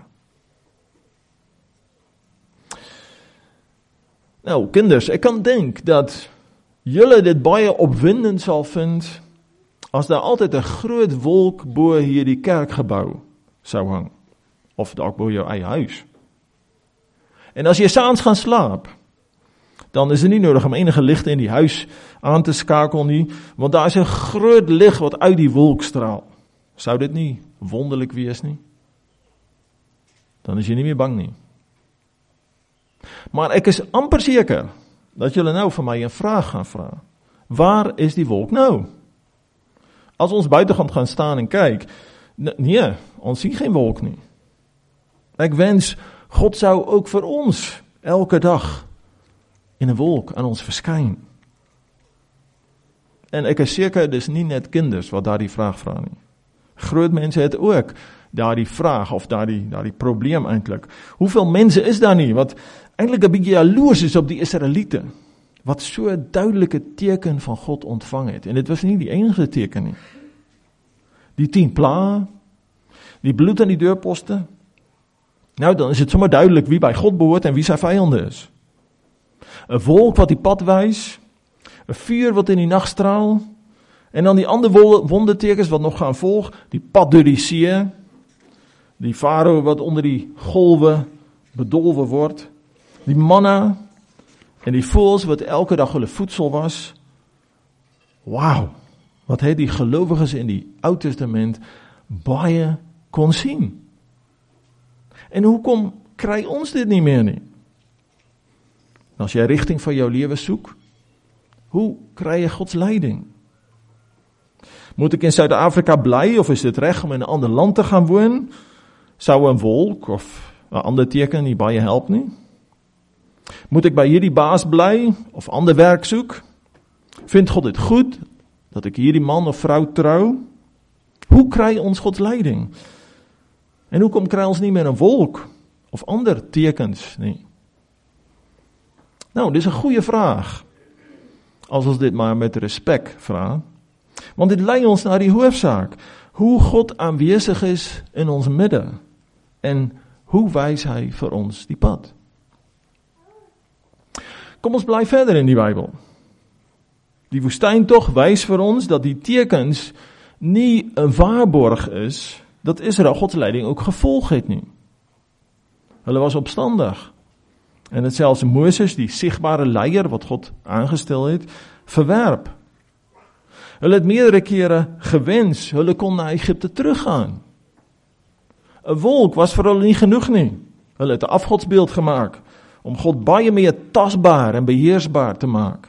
Nou, kinders, ek kan dink dat julle dit baie opwindend sal vind as daar altyd 'n groot wolk bo hierdie kerkgebou sou hang, of dalk bo jou eie huis. En as jy saans gaan slaap, dan is dit nie nodig om enige ligte in die huis aan te skakel nie, want daar is 'n groot lig wat uit die wolk straal. Sou dit nie wonderlik wees nie? Dan is jy nie meer bang nie. Maar ek is amper seker dat julle nou vir my 'n vraag gaan vra. Waar is die wolk nou? As ons buitekant gaan staan en kyk, nee, ons sien geen wolk nie. Ek wens God sou ook vir ons elke dag in 'n wolk aan ons verskyn. En ek is seker, dis nie net kinders wat daardie vraag vra nie. Groot mense het ook daardie vraag, of daardie, daardie probleem eintlik. Hoeveel mense is daar nie, wat eintlik 'n bietjie jaloers is op die Israeliete, wat so 'n duidelike teken van God ontvang het. En dit was nie die enige teken nie. Die tien plaae, die bloed aan die deurposte. Nou, dan is het sommer duidelik wie by God behoort en wie sy vyande is. 'n wolk wat die pad wys, 'n vuur wat in die nag straal, en dan die ander wondertekens wat nog gaan volg, die pad deur die see, die farao wat onder die golwe bedolwe word, die manna, en die voëls wat elke dag hulle voedsel was. Wauw, wat het die gelowiges in die Ou Testament baie kon sien. En hoekom kry ons dit nie meer nie? As jy rigting van jou lewe soek, hoe kry jy Gods leiding? Moet ek in Suid-Afrika bly, of is dit reg om in 'n ander land te gaan woon? Sou 'n wolk of 'n ander teken nie baie help nie? Moet ek by hierdie baas bly, of ander werk soek? Vind God dit goed, dat ek hierdie man of vrou trou? Hoe kry ons Gods leiding? En hoekom kry ons nie meer 'n wolk, of ander tekens nie? Nou, dis 'n goeie vraag, as ons dit maar met respek vra, want dit lei ons na die hoofsaak, hoe God aanwesig is in ons midde, en hoe wys hy vir ons die pad. Kom ons bly verder in die Bybel. Die woestyntog wys vir ons dat die tekens nie 'n waarborg is, dat Israel Gods leiding ook gevolg het nie. Hulle was opstandig, en het selfs Moses, die sigbare leier wat God aangestel het, verwerp. Hulle het meerdere kere gewens, hulle kon na Egipte teruggaan. 'n wolk was vir hulle nie genoeg nie. Hulle het 'n afgodsbeeld gemaak, om God baie meer tasbaar en beheersbaar te maak.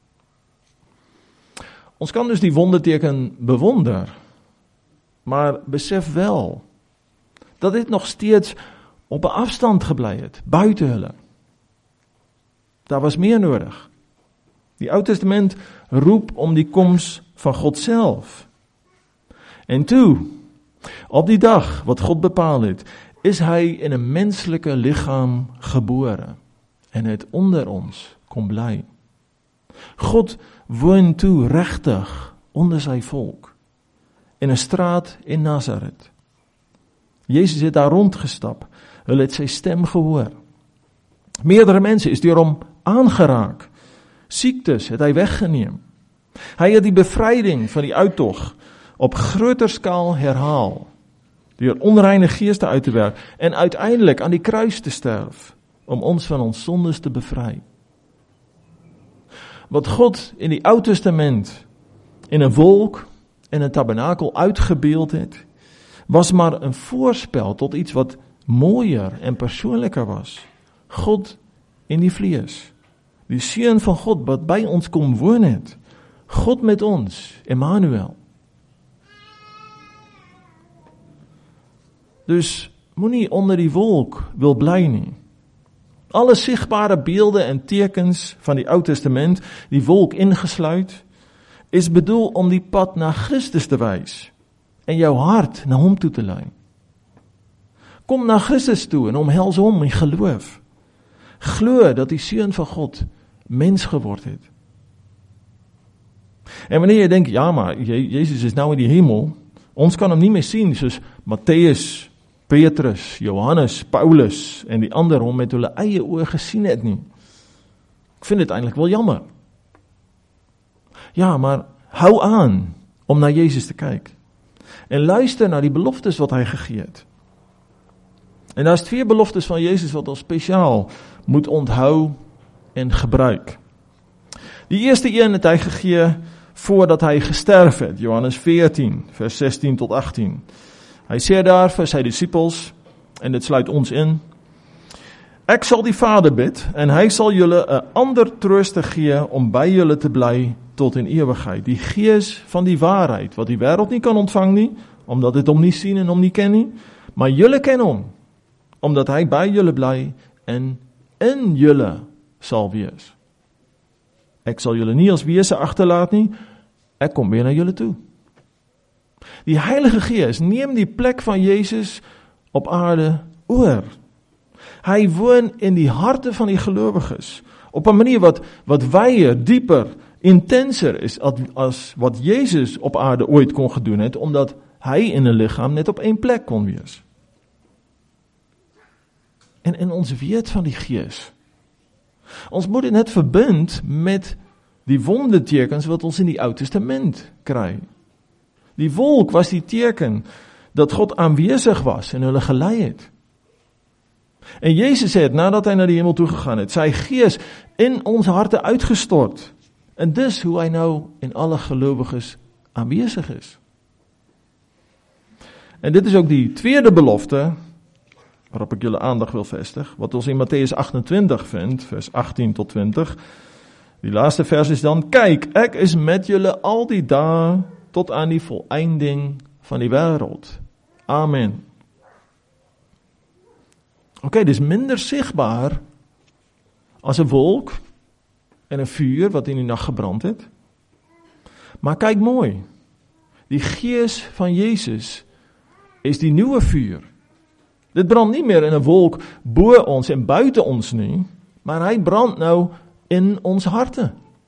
Ons kan dus die wonderteken bewonder, maar besef wel, dat dit nog steeds op 'n afstand gebly het, buite hulle. Daar was meer nodig. Die Ou Testament roep om die koms van God self. En toe, op die dag wat God bepaal het, is hy in 'n menslike liggaam gebore en het onder ons kom bly. God woon toe regtig onder sy volk in 'n straat in Nazareth. Jezus het daar rondgestap. Hulle het sy stem gehoor. Meerdere mense is deur hom aangeraak. Siektes het hy weggeneem. Hy het die bevryding van die uittog op groter skaal herhaal, deur onreine geeste uit te werk en uiteindelik aan die kruis te sterf, om ons van ons sondes te bevry. Wat God in die Ou Testament in 'n wolk en 'n tabernakel uitgebeeld het, was maar 'n voorspel tot iets wat mooier en persoonliker was. God in die vlees. Die Seun van God wat by ons kom woon het. God met ons, Emmanuel. Dus moenie onder die wolk wil bly nie. Alle sigbare beelde en tekens van die Ou Testament, die wolk ingesluit, is bedoel om die pad na Christus te wys en jou hart na hom toe te lei. Kom na Christus toe en omhels hom in geloof. Glo dat die Seun van God mens geword het. En wanneer jy dink, ja maar, Jezus is nou in die hemel, ons kan hom nie meer sien, soos Matthäus, Petrus, Johannes, Paulus en die ander hom met hulle eie oë gesien het nie. Ek vind dit eintlik wel jammer. Ja, maar hou aan om na Jezus te kyk. En luister na die beloftes wat hy gegee het. En daar is twee beloftes van Jezus wat ons spesiaal moet onthou en gebruik. Die eerste een het hy gegee voordat hy gesterf het, Johannes veertien, vers sestien tot agtien. Hy sê daar vir sy disippels, en dit sluit ons in, ek sal die Vader bid, en hy sal julle 'n ander trooster gee om by julle te bly tot in ewigheid. Die Gees van die waarheid, wat die wêreld nie kan ontvang nie, omdat dit hom nie sien en hom nie ken nie, maar julle ken hom, omdat hy by julle bly en in julle sal wees. Ek sal julle nie as wese agterlaat nie, ek kom weer na julle toe. Die Heilige Gees neem die plek van Jezus op aarde oor. Hy woon in die harte van die gelowiges, op 'n manier wat, wat wyer, dieper, intenser is as, as wat Jezus op aarde ooit kon gedoen het, omdat hy in 'n liggaam net op één plek kon wees. En, en ons weet van die Gees. Ons moet dit net verbind met die wondertekens wat ons in die Ou Testament kry. Die wolk was die teken dat God aanwesig was en hulle gelei het. En Jezus het, nadat hy na die hemel toe gegaan het, sy Gees in ons harte uitgestort. En dis hoe hy nou in alle gelowiges aanwesig is. En dit is ook die tweede belofte waarop ek julle aandag wil vestig, wat ons in Matthäus achtentwintig vind, vers achttien tot twintig. Die laaste vers is dan, kyk, ek is met julle al die dae tot aan die volëinding van die wêreld. Amen. Oké, okay, dit is minder sigbaar as 'n wolk en 'n vuur wat in die nag gebrand het. Maar kyk mooi, die Gees van Jezus is die nuwe vuur. Dit brand nie meer in 'n wolk bo ons en buite ons nie, maar hy brand nou in ons harte.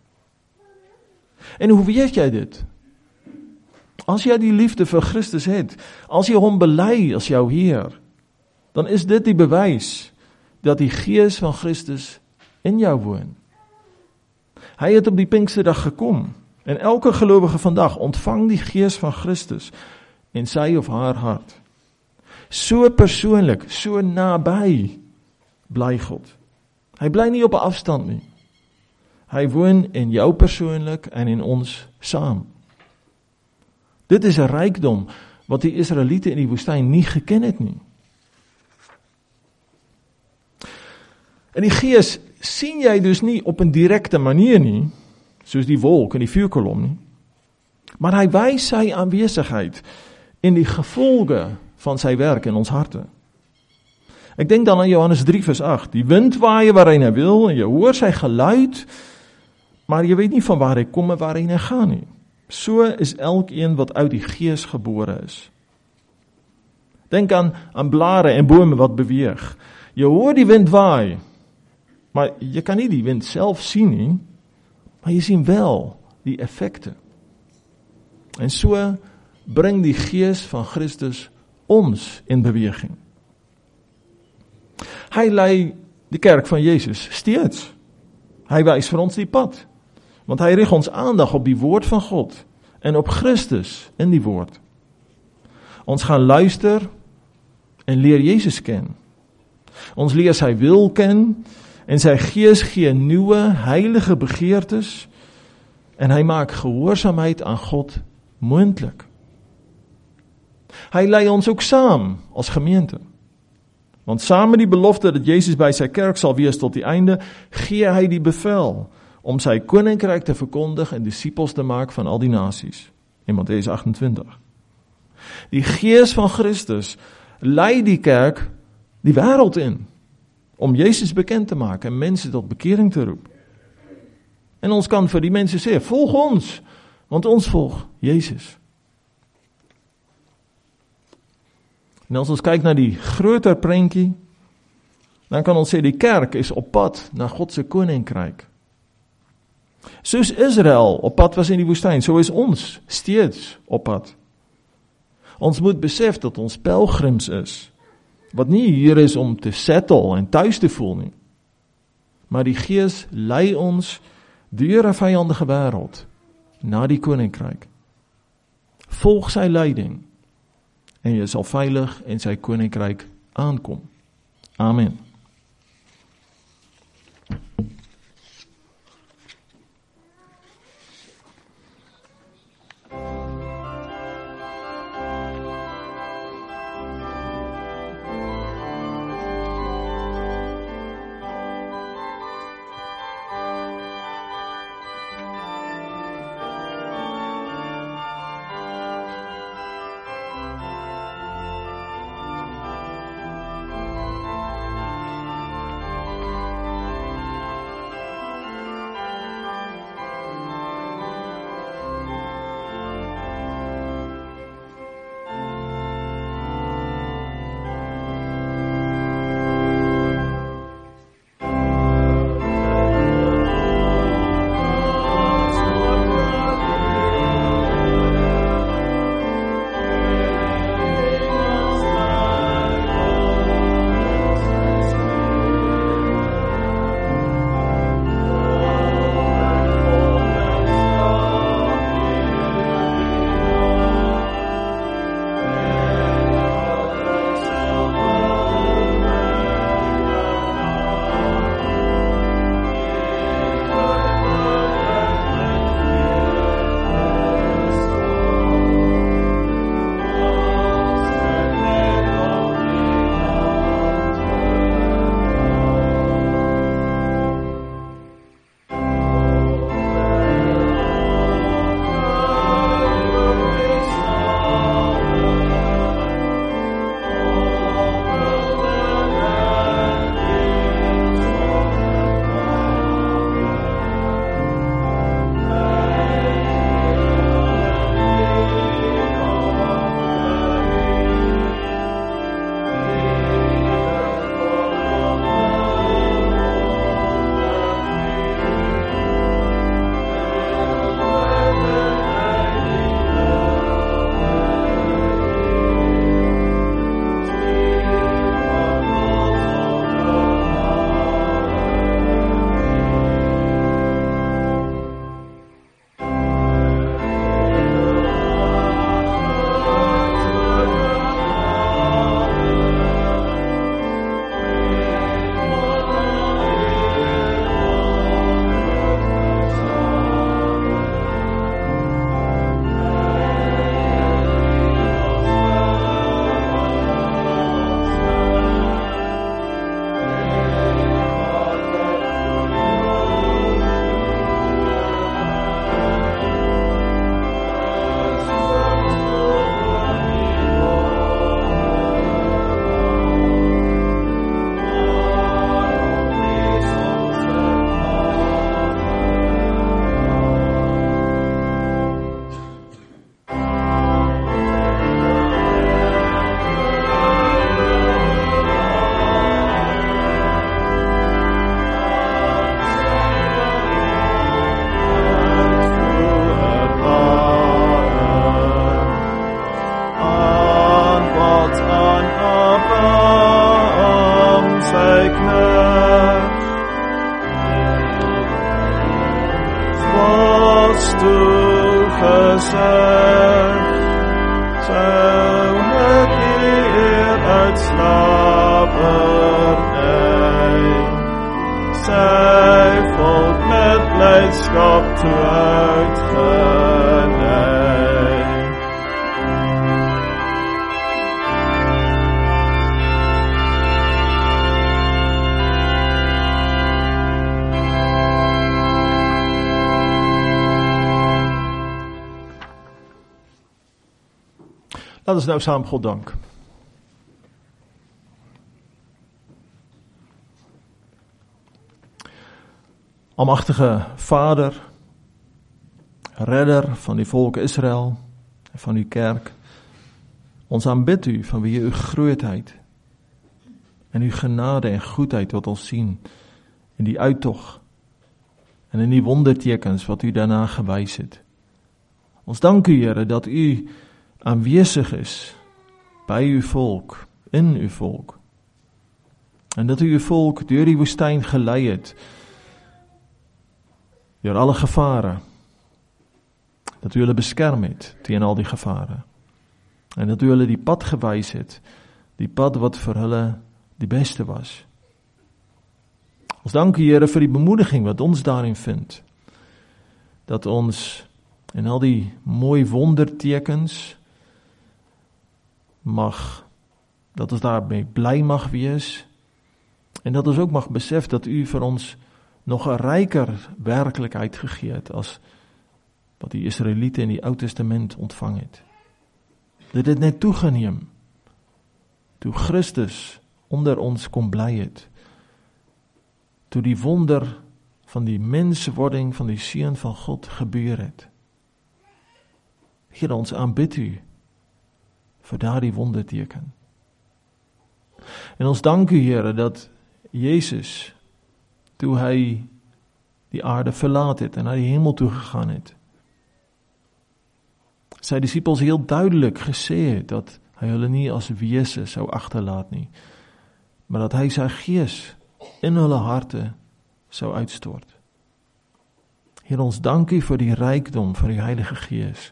En hoe weet jy dit? As jy die liefde vir Christus het, as jy hom bely as jou Heer, dan is dit die bewys dat die Gees van Christus in jou woon. Hy het op die Pinksterdag gekom, en elke gelowige vandag ontvang die Gees van Christus in sy of haar hart. So persoonlik, so naby bly God. Hy bly nie op 'n afstand nie. Hy woon in jou persoonlik en in ons saam. Dit is 'n rykdom wat die Israeliete in die woestyn nie geken het nie. En die Gees sien jy dus nie op 'n direkte manier nie, soos die wolk en die vuurkolom nie, maar hy wys sy aanwesigheid in die gevolge van sy werk in ons harte. Ek dink dan aan Johannes drie vers agt, die wind waai waarheen hy wil, en jy hoor sy geluid, maar jy weet nie van waar hy kom en waarheen hy gaan nie. So is elkeen wat uit die Gees gebore is. Denk aan, aan blare en bome wat beweeg. Jy hoor die wind waai, maar jy kan nie die wind self sien nie, maar jy sien wel die effekte. En so bring die Gees van Christus ons in beweging. Hy lei die kerk van Jesus steeds. Hy wys vir ons die pad, want hy rig ons aandag op die woord van God en op Christus in die woord. Ons gaan luister en leer Jesus ken. Ons leer sy wil ken en sy gees gee nuwe heilige begeertes en hy maak gehoorsaamheid aan God moontlik. Hy lei ons ook saam as gemeente. Want saam met die belofte dat Jesus by sy kerk sal wees tot die einde, gee hy die bevel om sy koninkryk te verkondig en disippels te maak van al die nasies. In Matteus agt-en-twintig. Die gees van Christus lei die kerk die wêreld in, om Jesus bekend te maak en mense tot bekering te roep. En ons kan vir die mense sê, volg ons, want ons volg Jesus. En as ons kyk na die groter prentjie, dan kan ons sê die kerk is op pad na God se koninkryk. Soos Israel op pad was in die woestyn, so is ons steeds op pad. Ons moet besef dat ons pelgrims is, wat nie hier is om te settle en tuis te voel nie, maar die Gees lei ons deur 'n vyandige wêreld na die koninkryk. Volg sy leiding en jy sal veilig in sy koninkryk aankom. Amen. besef, sou met U eer uit slavernij, sy volk met blydskap toe uitgelei. Laat ons nou saam God dank. Almagtige Vader, Redder van die volk Israel en van uw kerk, ons aanbid u vanweë uw grootheid en uw genade en goedheid wat ons sien in die uittog en in die wondertekens wat u daarna gewys het. Ons dank u, Here, dat u aanwesig is by uw volk, in uw volk, en dat u uw volk deur die woestyn gelei het, deur alle gevare, dat u hulle beskerm het teen al die gevare, en dat u hulle die pad gewys het, die pad wat vir hulle die beste was. Ons dank u, Here, vir die bemoediging wat ons daarin vind, dat ons en al die mooi wondertekens mag, dat ons daarmee bly mag wees, en dat ons ook mag besef dat u vir ons nog 'n ryker werklikheid gegee het as wat die Israeliete in die Ou Testament ontvang het. Dit het net toegeneem toe Christus onder ons kom bly het, toe die wonder van die menswording van die Seun van God gebeur het. Here, ons aanbid u vir daardie wonderteken. En ons dank u, Here, dat Jezus, toe hy die aarde verlaat het en na die hemel toe gegaan het, sy disippels heel duidelik gesê het dat hy hulle nie as wese sou agterlaat nie, maar dat hy sy gees in hulle harte sou uitstort. Here, ons dank u vir die rykdom van die Heilige Gees.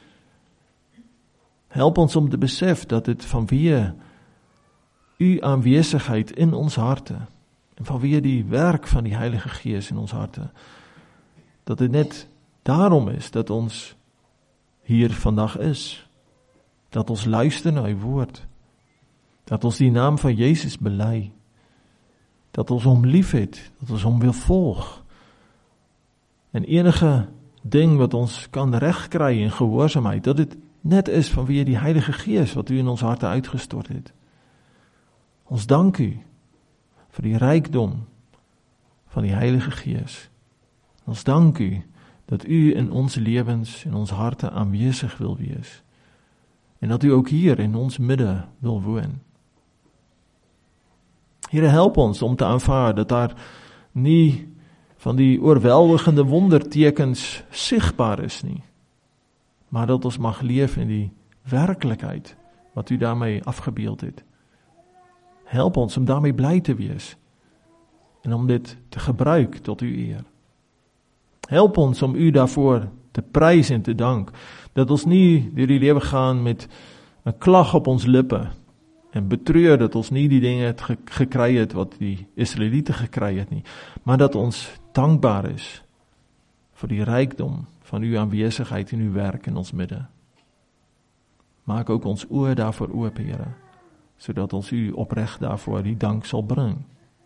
Help ons om te besef dat dit vanweë u aanwesigheid in ons harte en vanweë die werk van die Heilige Gees in ons harte, dat dit net daarom is dat ons hier vandag is, dat ons luister na uw woord, dat ons die naam van Jezus bely, dat ons hom liefhet, dat ons hom wil volg, en enige ding wat ons kan regkry in gehoorsaamheid, dat dit net is vanweë die Heilige Gees wat u in ons harte uitgestort het. Ons dank u vir die rykdom van die Heilige Gees. Ons dank u dat u in ons lewens en ons harte aanwesig wil wees, en dat u ook hier in ons midde wil woon. Here, help ons om te aanvaar dat daar nie van die oorweldigende wondertekens sigbaar is nie, maar dat ons mag leef in die werklikheid wat u daarmee afgebeeld het. Help ons om daarmee bly te wees en om dit te gebruik tot uw eer. Help ons om u daarvoor te prys en te dank, dat ons nie deur die lewe gaan met 'n klag op ons lippe en betreur dat ons nie die dinge het ge- gekry het wat die Israeliete gekry het nie, maar dat ons dankbaar is vir die rykdom van uw aanwesigheid en uw werk in ons midde. Maak ook ons oë daarvoor oop, Here, sodat ons u opreg daarvoor die dank sal bring.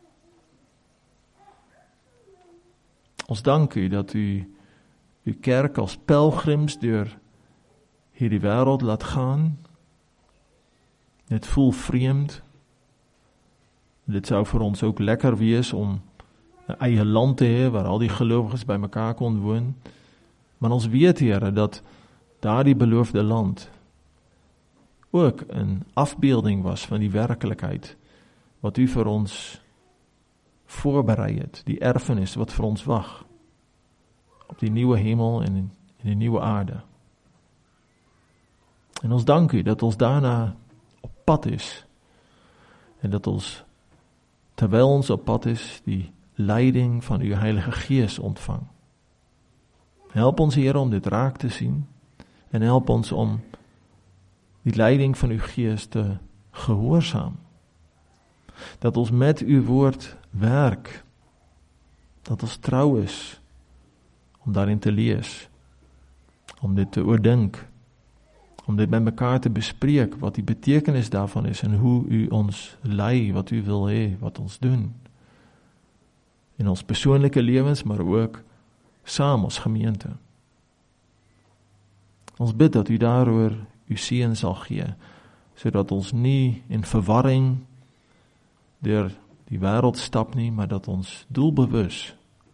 Ons dank u dat u uw kerk als pelgrims deur hierdie wêreld laat gaan. Dit voel vreemd. Dit sou vir ons ook lekker wees om 'n eie land te hê waar al die gelowiges by mekaar kon woon. Maar ons weet, Here, dat daardie beloofde land ook 'n afbeelding was van die werklikheid wat u vir ons voorberei het, die erfenis wat vir ons wag op die nuwe hemel en in die nuwe aarde. En ons dank u dat ons daarna op pad is en dat ons, terwyl ons op pad is, die leiding van uw Heilige Gees ontvang. Help ons, Here, om dit raak te sien En help ons om die leiding van uw Gees te gehoorsaam. Dat ons met uw woord werk. Dat ons trou is om daarin te lees. Om dit te oordink. Om dit met mekaar te bespreek, wat die betekenis daarvan is en hoe u ons lei, wat u wil hê, wat ons doen. In ons persoonlike lewens, maar ook saam as gemeente. Ons bid dat u daaroor uw seën sal gee, sodat ons nie in verwarring deur die wêreld stap nie, maar dat ons doelbewus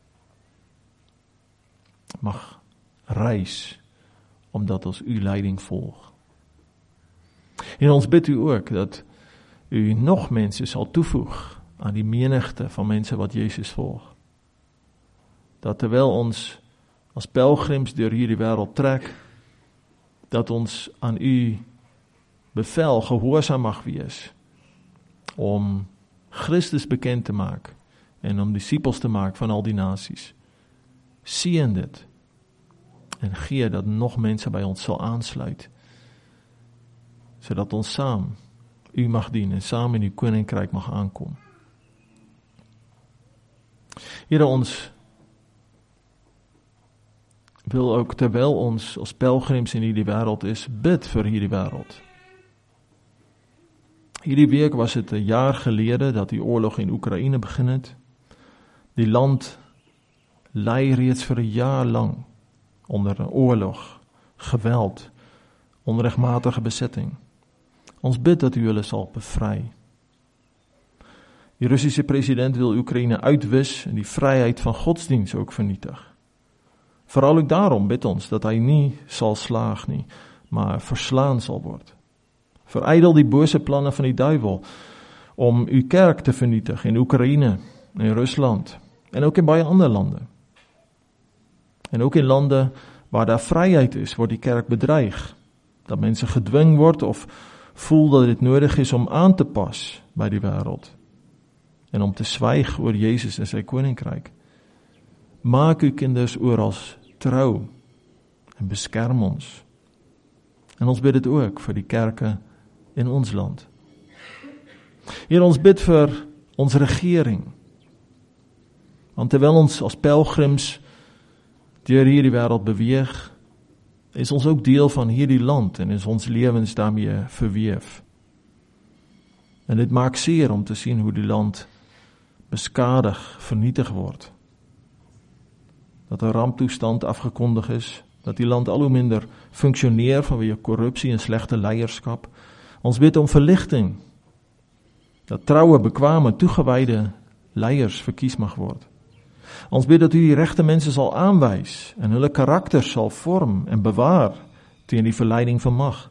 mag reis, omdat ons uw leiding volg. En ons bid u ook dat u nog mense sal toevoeg aan die menigte van mense wat Jezus volg. Dat terwyl ons as pelgrims deur hierdie wêreld trek, dat ons aan u bevel gehoorsaam mag wees, om Christus bekend te maak, en om discipels te maak van al die nasies. Seën dit, en gee dat nog mense by ons sal aansluit, sodat ons saam u mag dien, en saam in uw koninkryk mag aankom. Here, ons wil ook, terwyl ons as pelgrims in hierdie wêreld is, bid vir hierdie wêreld. Hierdie week was het 'n jaar gelede dat die oorlog in Oekraïne begin het. Die land ly reeds vir 'n jaar lang onder 'n oorlog, geweld, onregmatige besetting. Ons bid dat u hulle sal bevry. Die Russiese president wil Oekraïne uitwis en die vryheid van godsdiens ook vernietig. Veral ook daarom bid ons dat hy nie sal slaag nie, maar verslaan sal word. Verydel die bose planne van die duiwel om uw kerk te vernietig in Oekraïne, in Rusland en ook in baie ander lande. En ook in lande waar daar vryheid is, word die kerk bedreig. Dat mense gedwing word of voel dat dit nodig is om aan te pas by die wêreld. En om te swyg oor Jezus en sy koninkryk. Maak uw kinders oral trou en beskerm ons. En ons bid dit ook vir die kerke in ons land. Hier ons bid vir ons regering. Want terwyl ons as pelgrims deur hierdie wêreld beweeg, is ons ook deel van hierdie land en is ons lewens daarmee verweef. En dit maak seer om te sien hoe die land beskadig, vernietig word. Dat 'n ramptoestand afgekondig is, dat die land al hoe minder funksioneer vanweë korrupsie en slegte leierskap. Ons bid om verligting, dat troue, bekwame, toegewyde leiers verkies mag word. Ons bid dat u die regte mense sal aanwys en hulle karakter sal vorm en bewaar teen die verleiding van mag.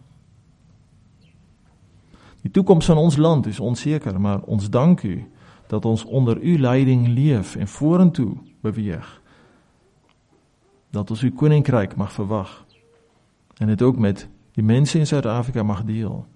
Die toekoms van ons land is onseker, maar ons dank u dat ons onder uw leiding leef en vorentoe beweeg. Dat ons uw koninkryk mag verwag en dit ook met die mense in Suid-Afrika mag deel.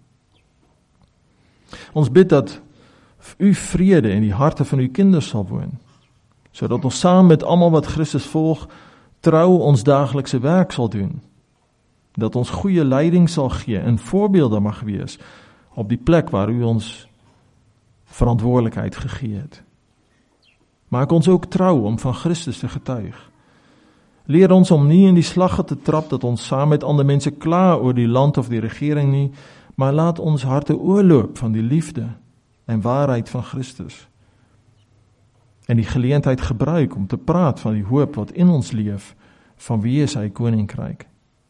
Ons bid dat u vrede in die harte van uw kinders sal woon, sodat ons saam met almal wat Christus volg, trou ons daaglikse werk sal doen. Dat ons goeie leiding sal gee en voorbeelde mag wees op die plek waar u ons verantwoordelikheid gegee het. Maak ons ook trou om van Christus te getuig. Leer ons om nie in die slagge te trap dat ons saam met ander mense kla oor die land of die regering nie, maar laat ons harte oorloop van die liefde en waarheid van Christus. En die geleentheid gebruik om te praat van die hoop wat in ons leef, van wie is hy koninkryk.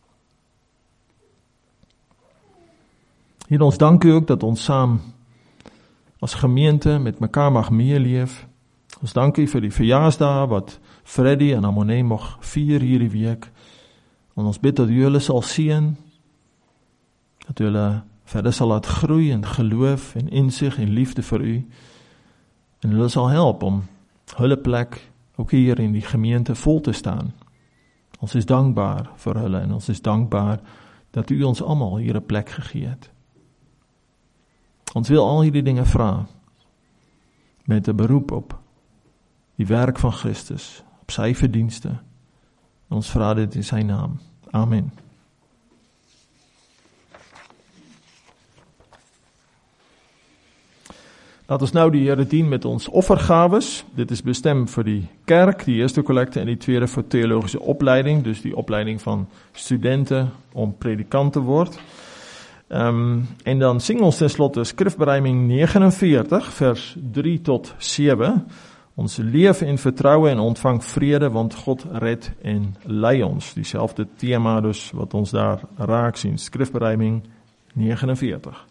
Hier ons dank u ook dat ons saam as gemeente met mekaar mag meeleef. Ons dank u vir die verjaarsdae wat Freddy en Amoné mag vier hierdie week. En ons bid dat u hulle sal seën, dat u hulle verder sal laat groei in geloof en insig en liefde vir u. En hulle sal help om hulle plek ook hier in die gemeente vol te staan. Ons is dankbaar vir hulle en ons is dankbaar dat u ons almal hier 'n plek gegee het. Ons wil al hierdie dinge vra met 'n beroep op die werk van Christus, op sy verdienste. Ons vra dit in sy naam. Amen. Laat ons nou die Here dien met ons offergawes. Dit is bestem vir die kerk, die eerste kollekte en die tweede vir teologiese opleiding, dus die opleiding van studente om predikant te word. Um, en dan sing ons tenslotte skrifberuiming negenenveertig vers drie tot sewe. Ons leef en vertroue en ontvang vrede, want God red en lei ons. Dieselfde tema dus wat ons daar raak sien. Skrifberuiming negenenveertig.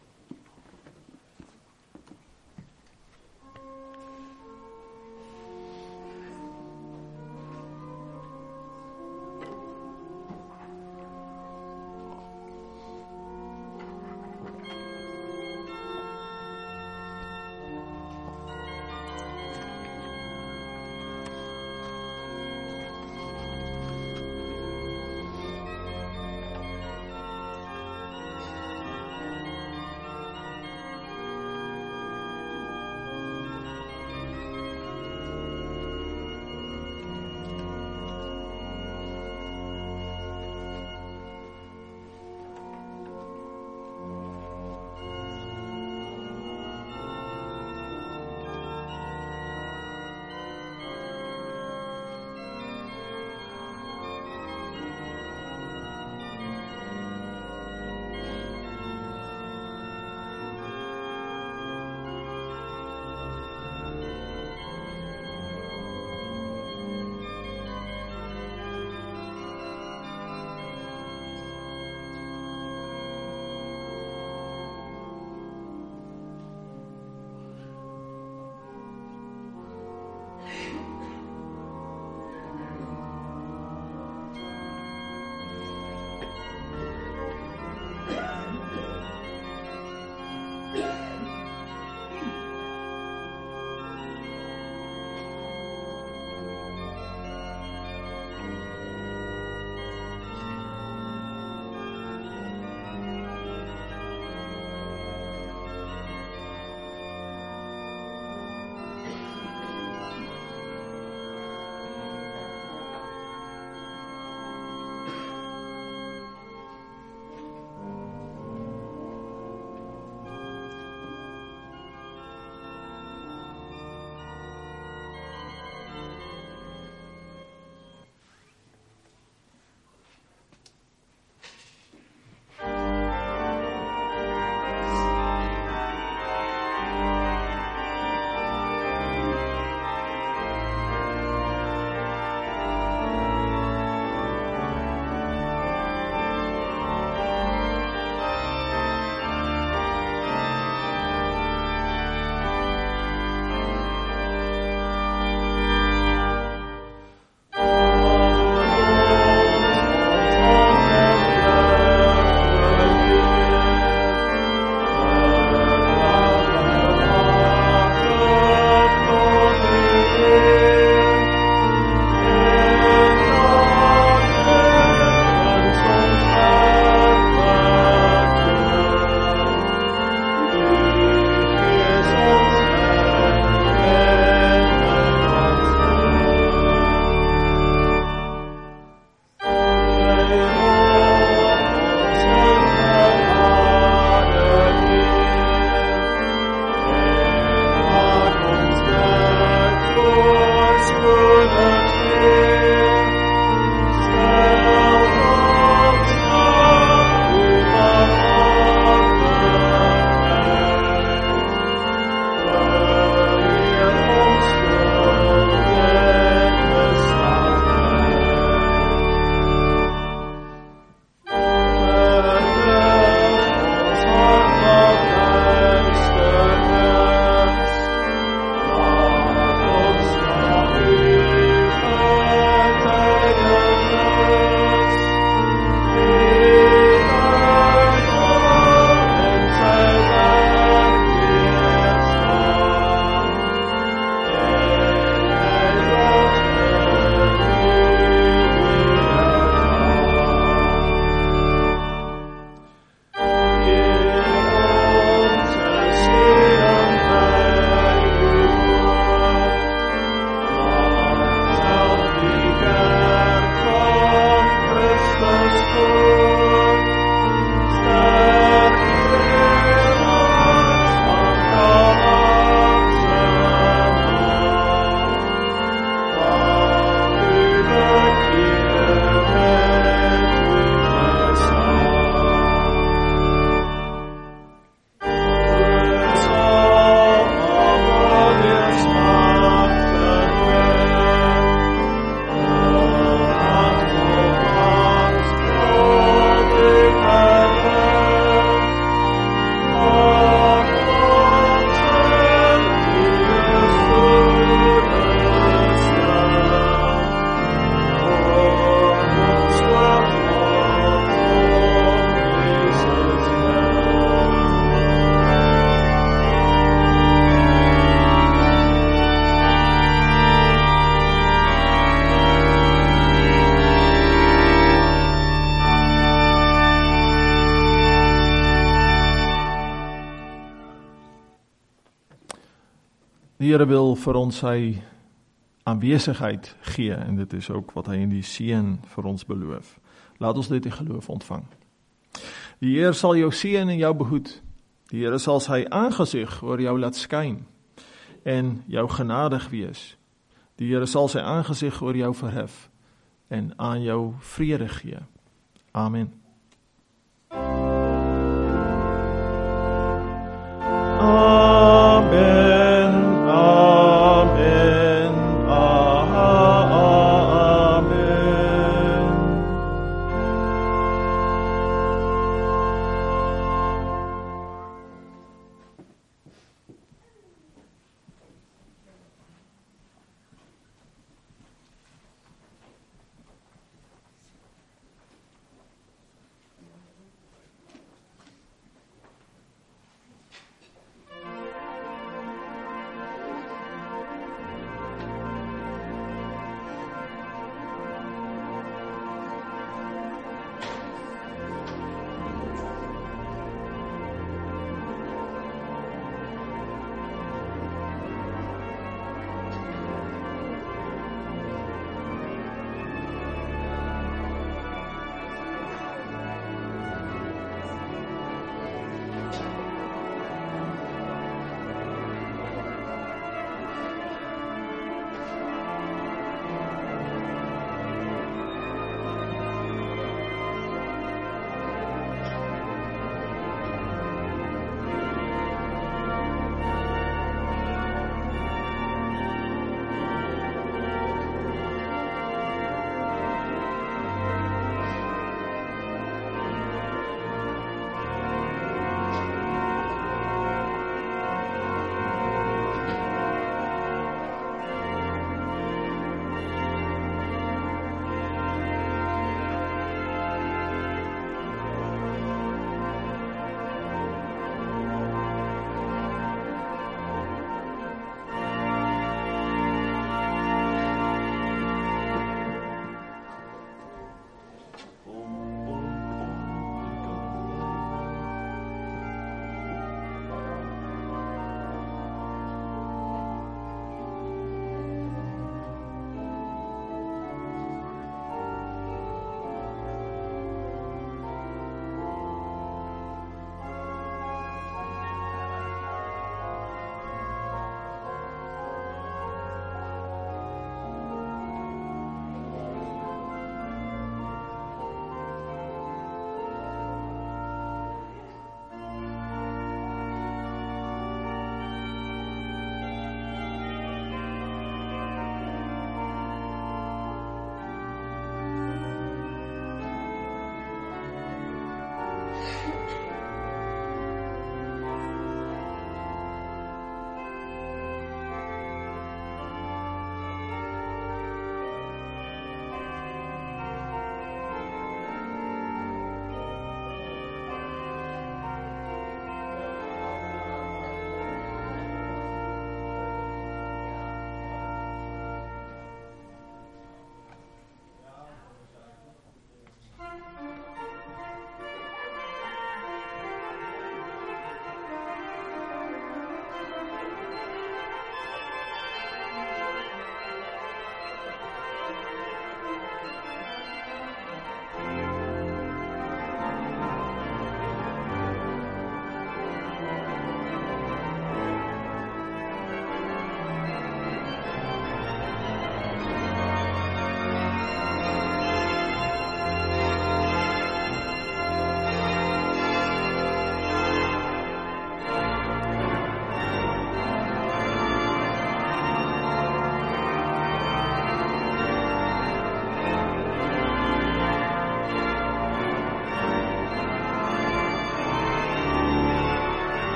Die Here wil vir ons sy aanwesigheid gee, en dit is ook wat hy in die seën vir ons beloof. Laat ons dit in geloof ontvang. Die Here sal jou seën en jou behoed. Die Here sal sy aangesig oor jou laat skyn en jou genadig wees. Die Here sal sy aangesig oor jou verhef en aan jou vrede gee. Amen.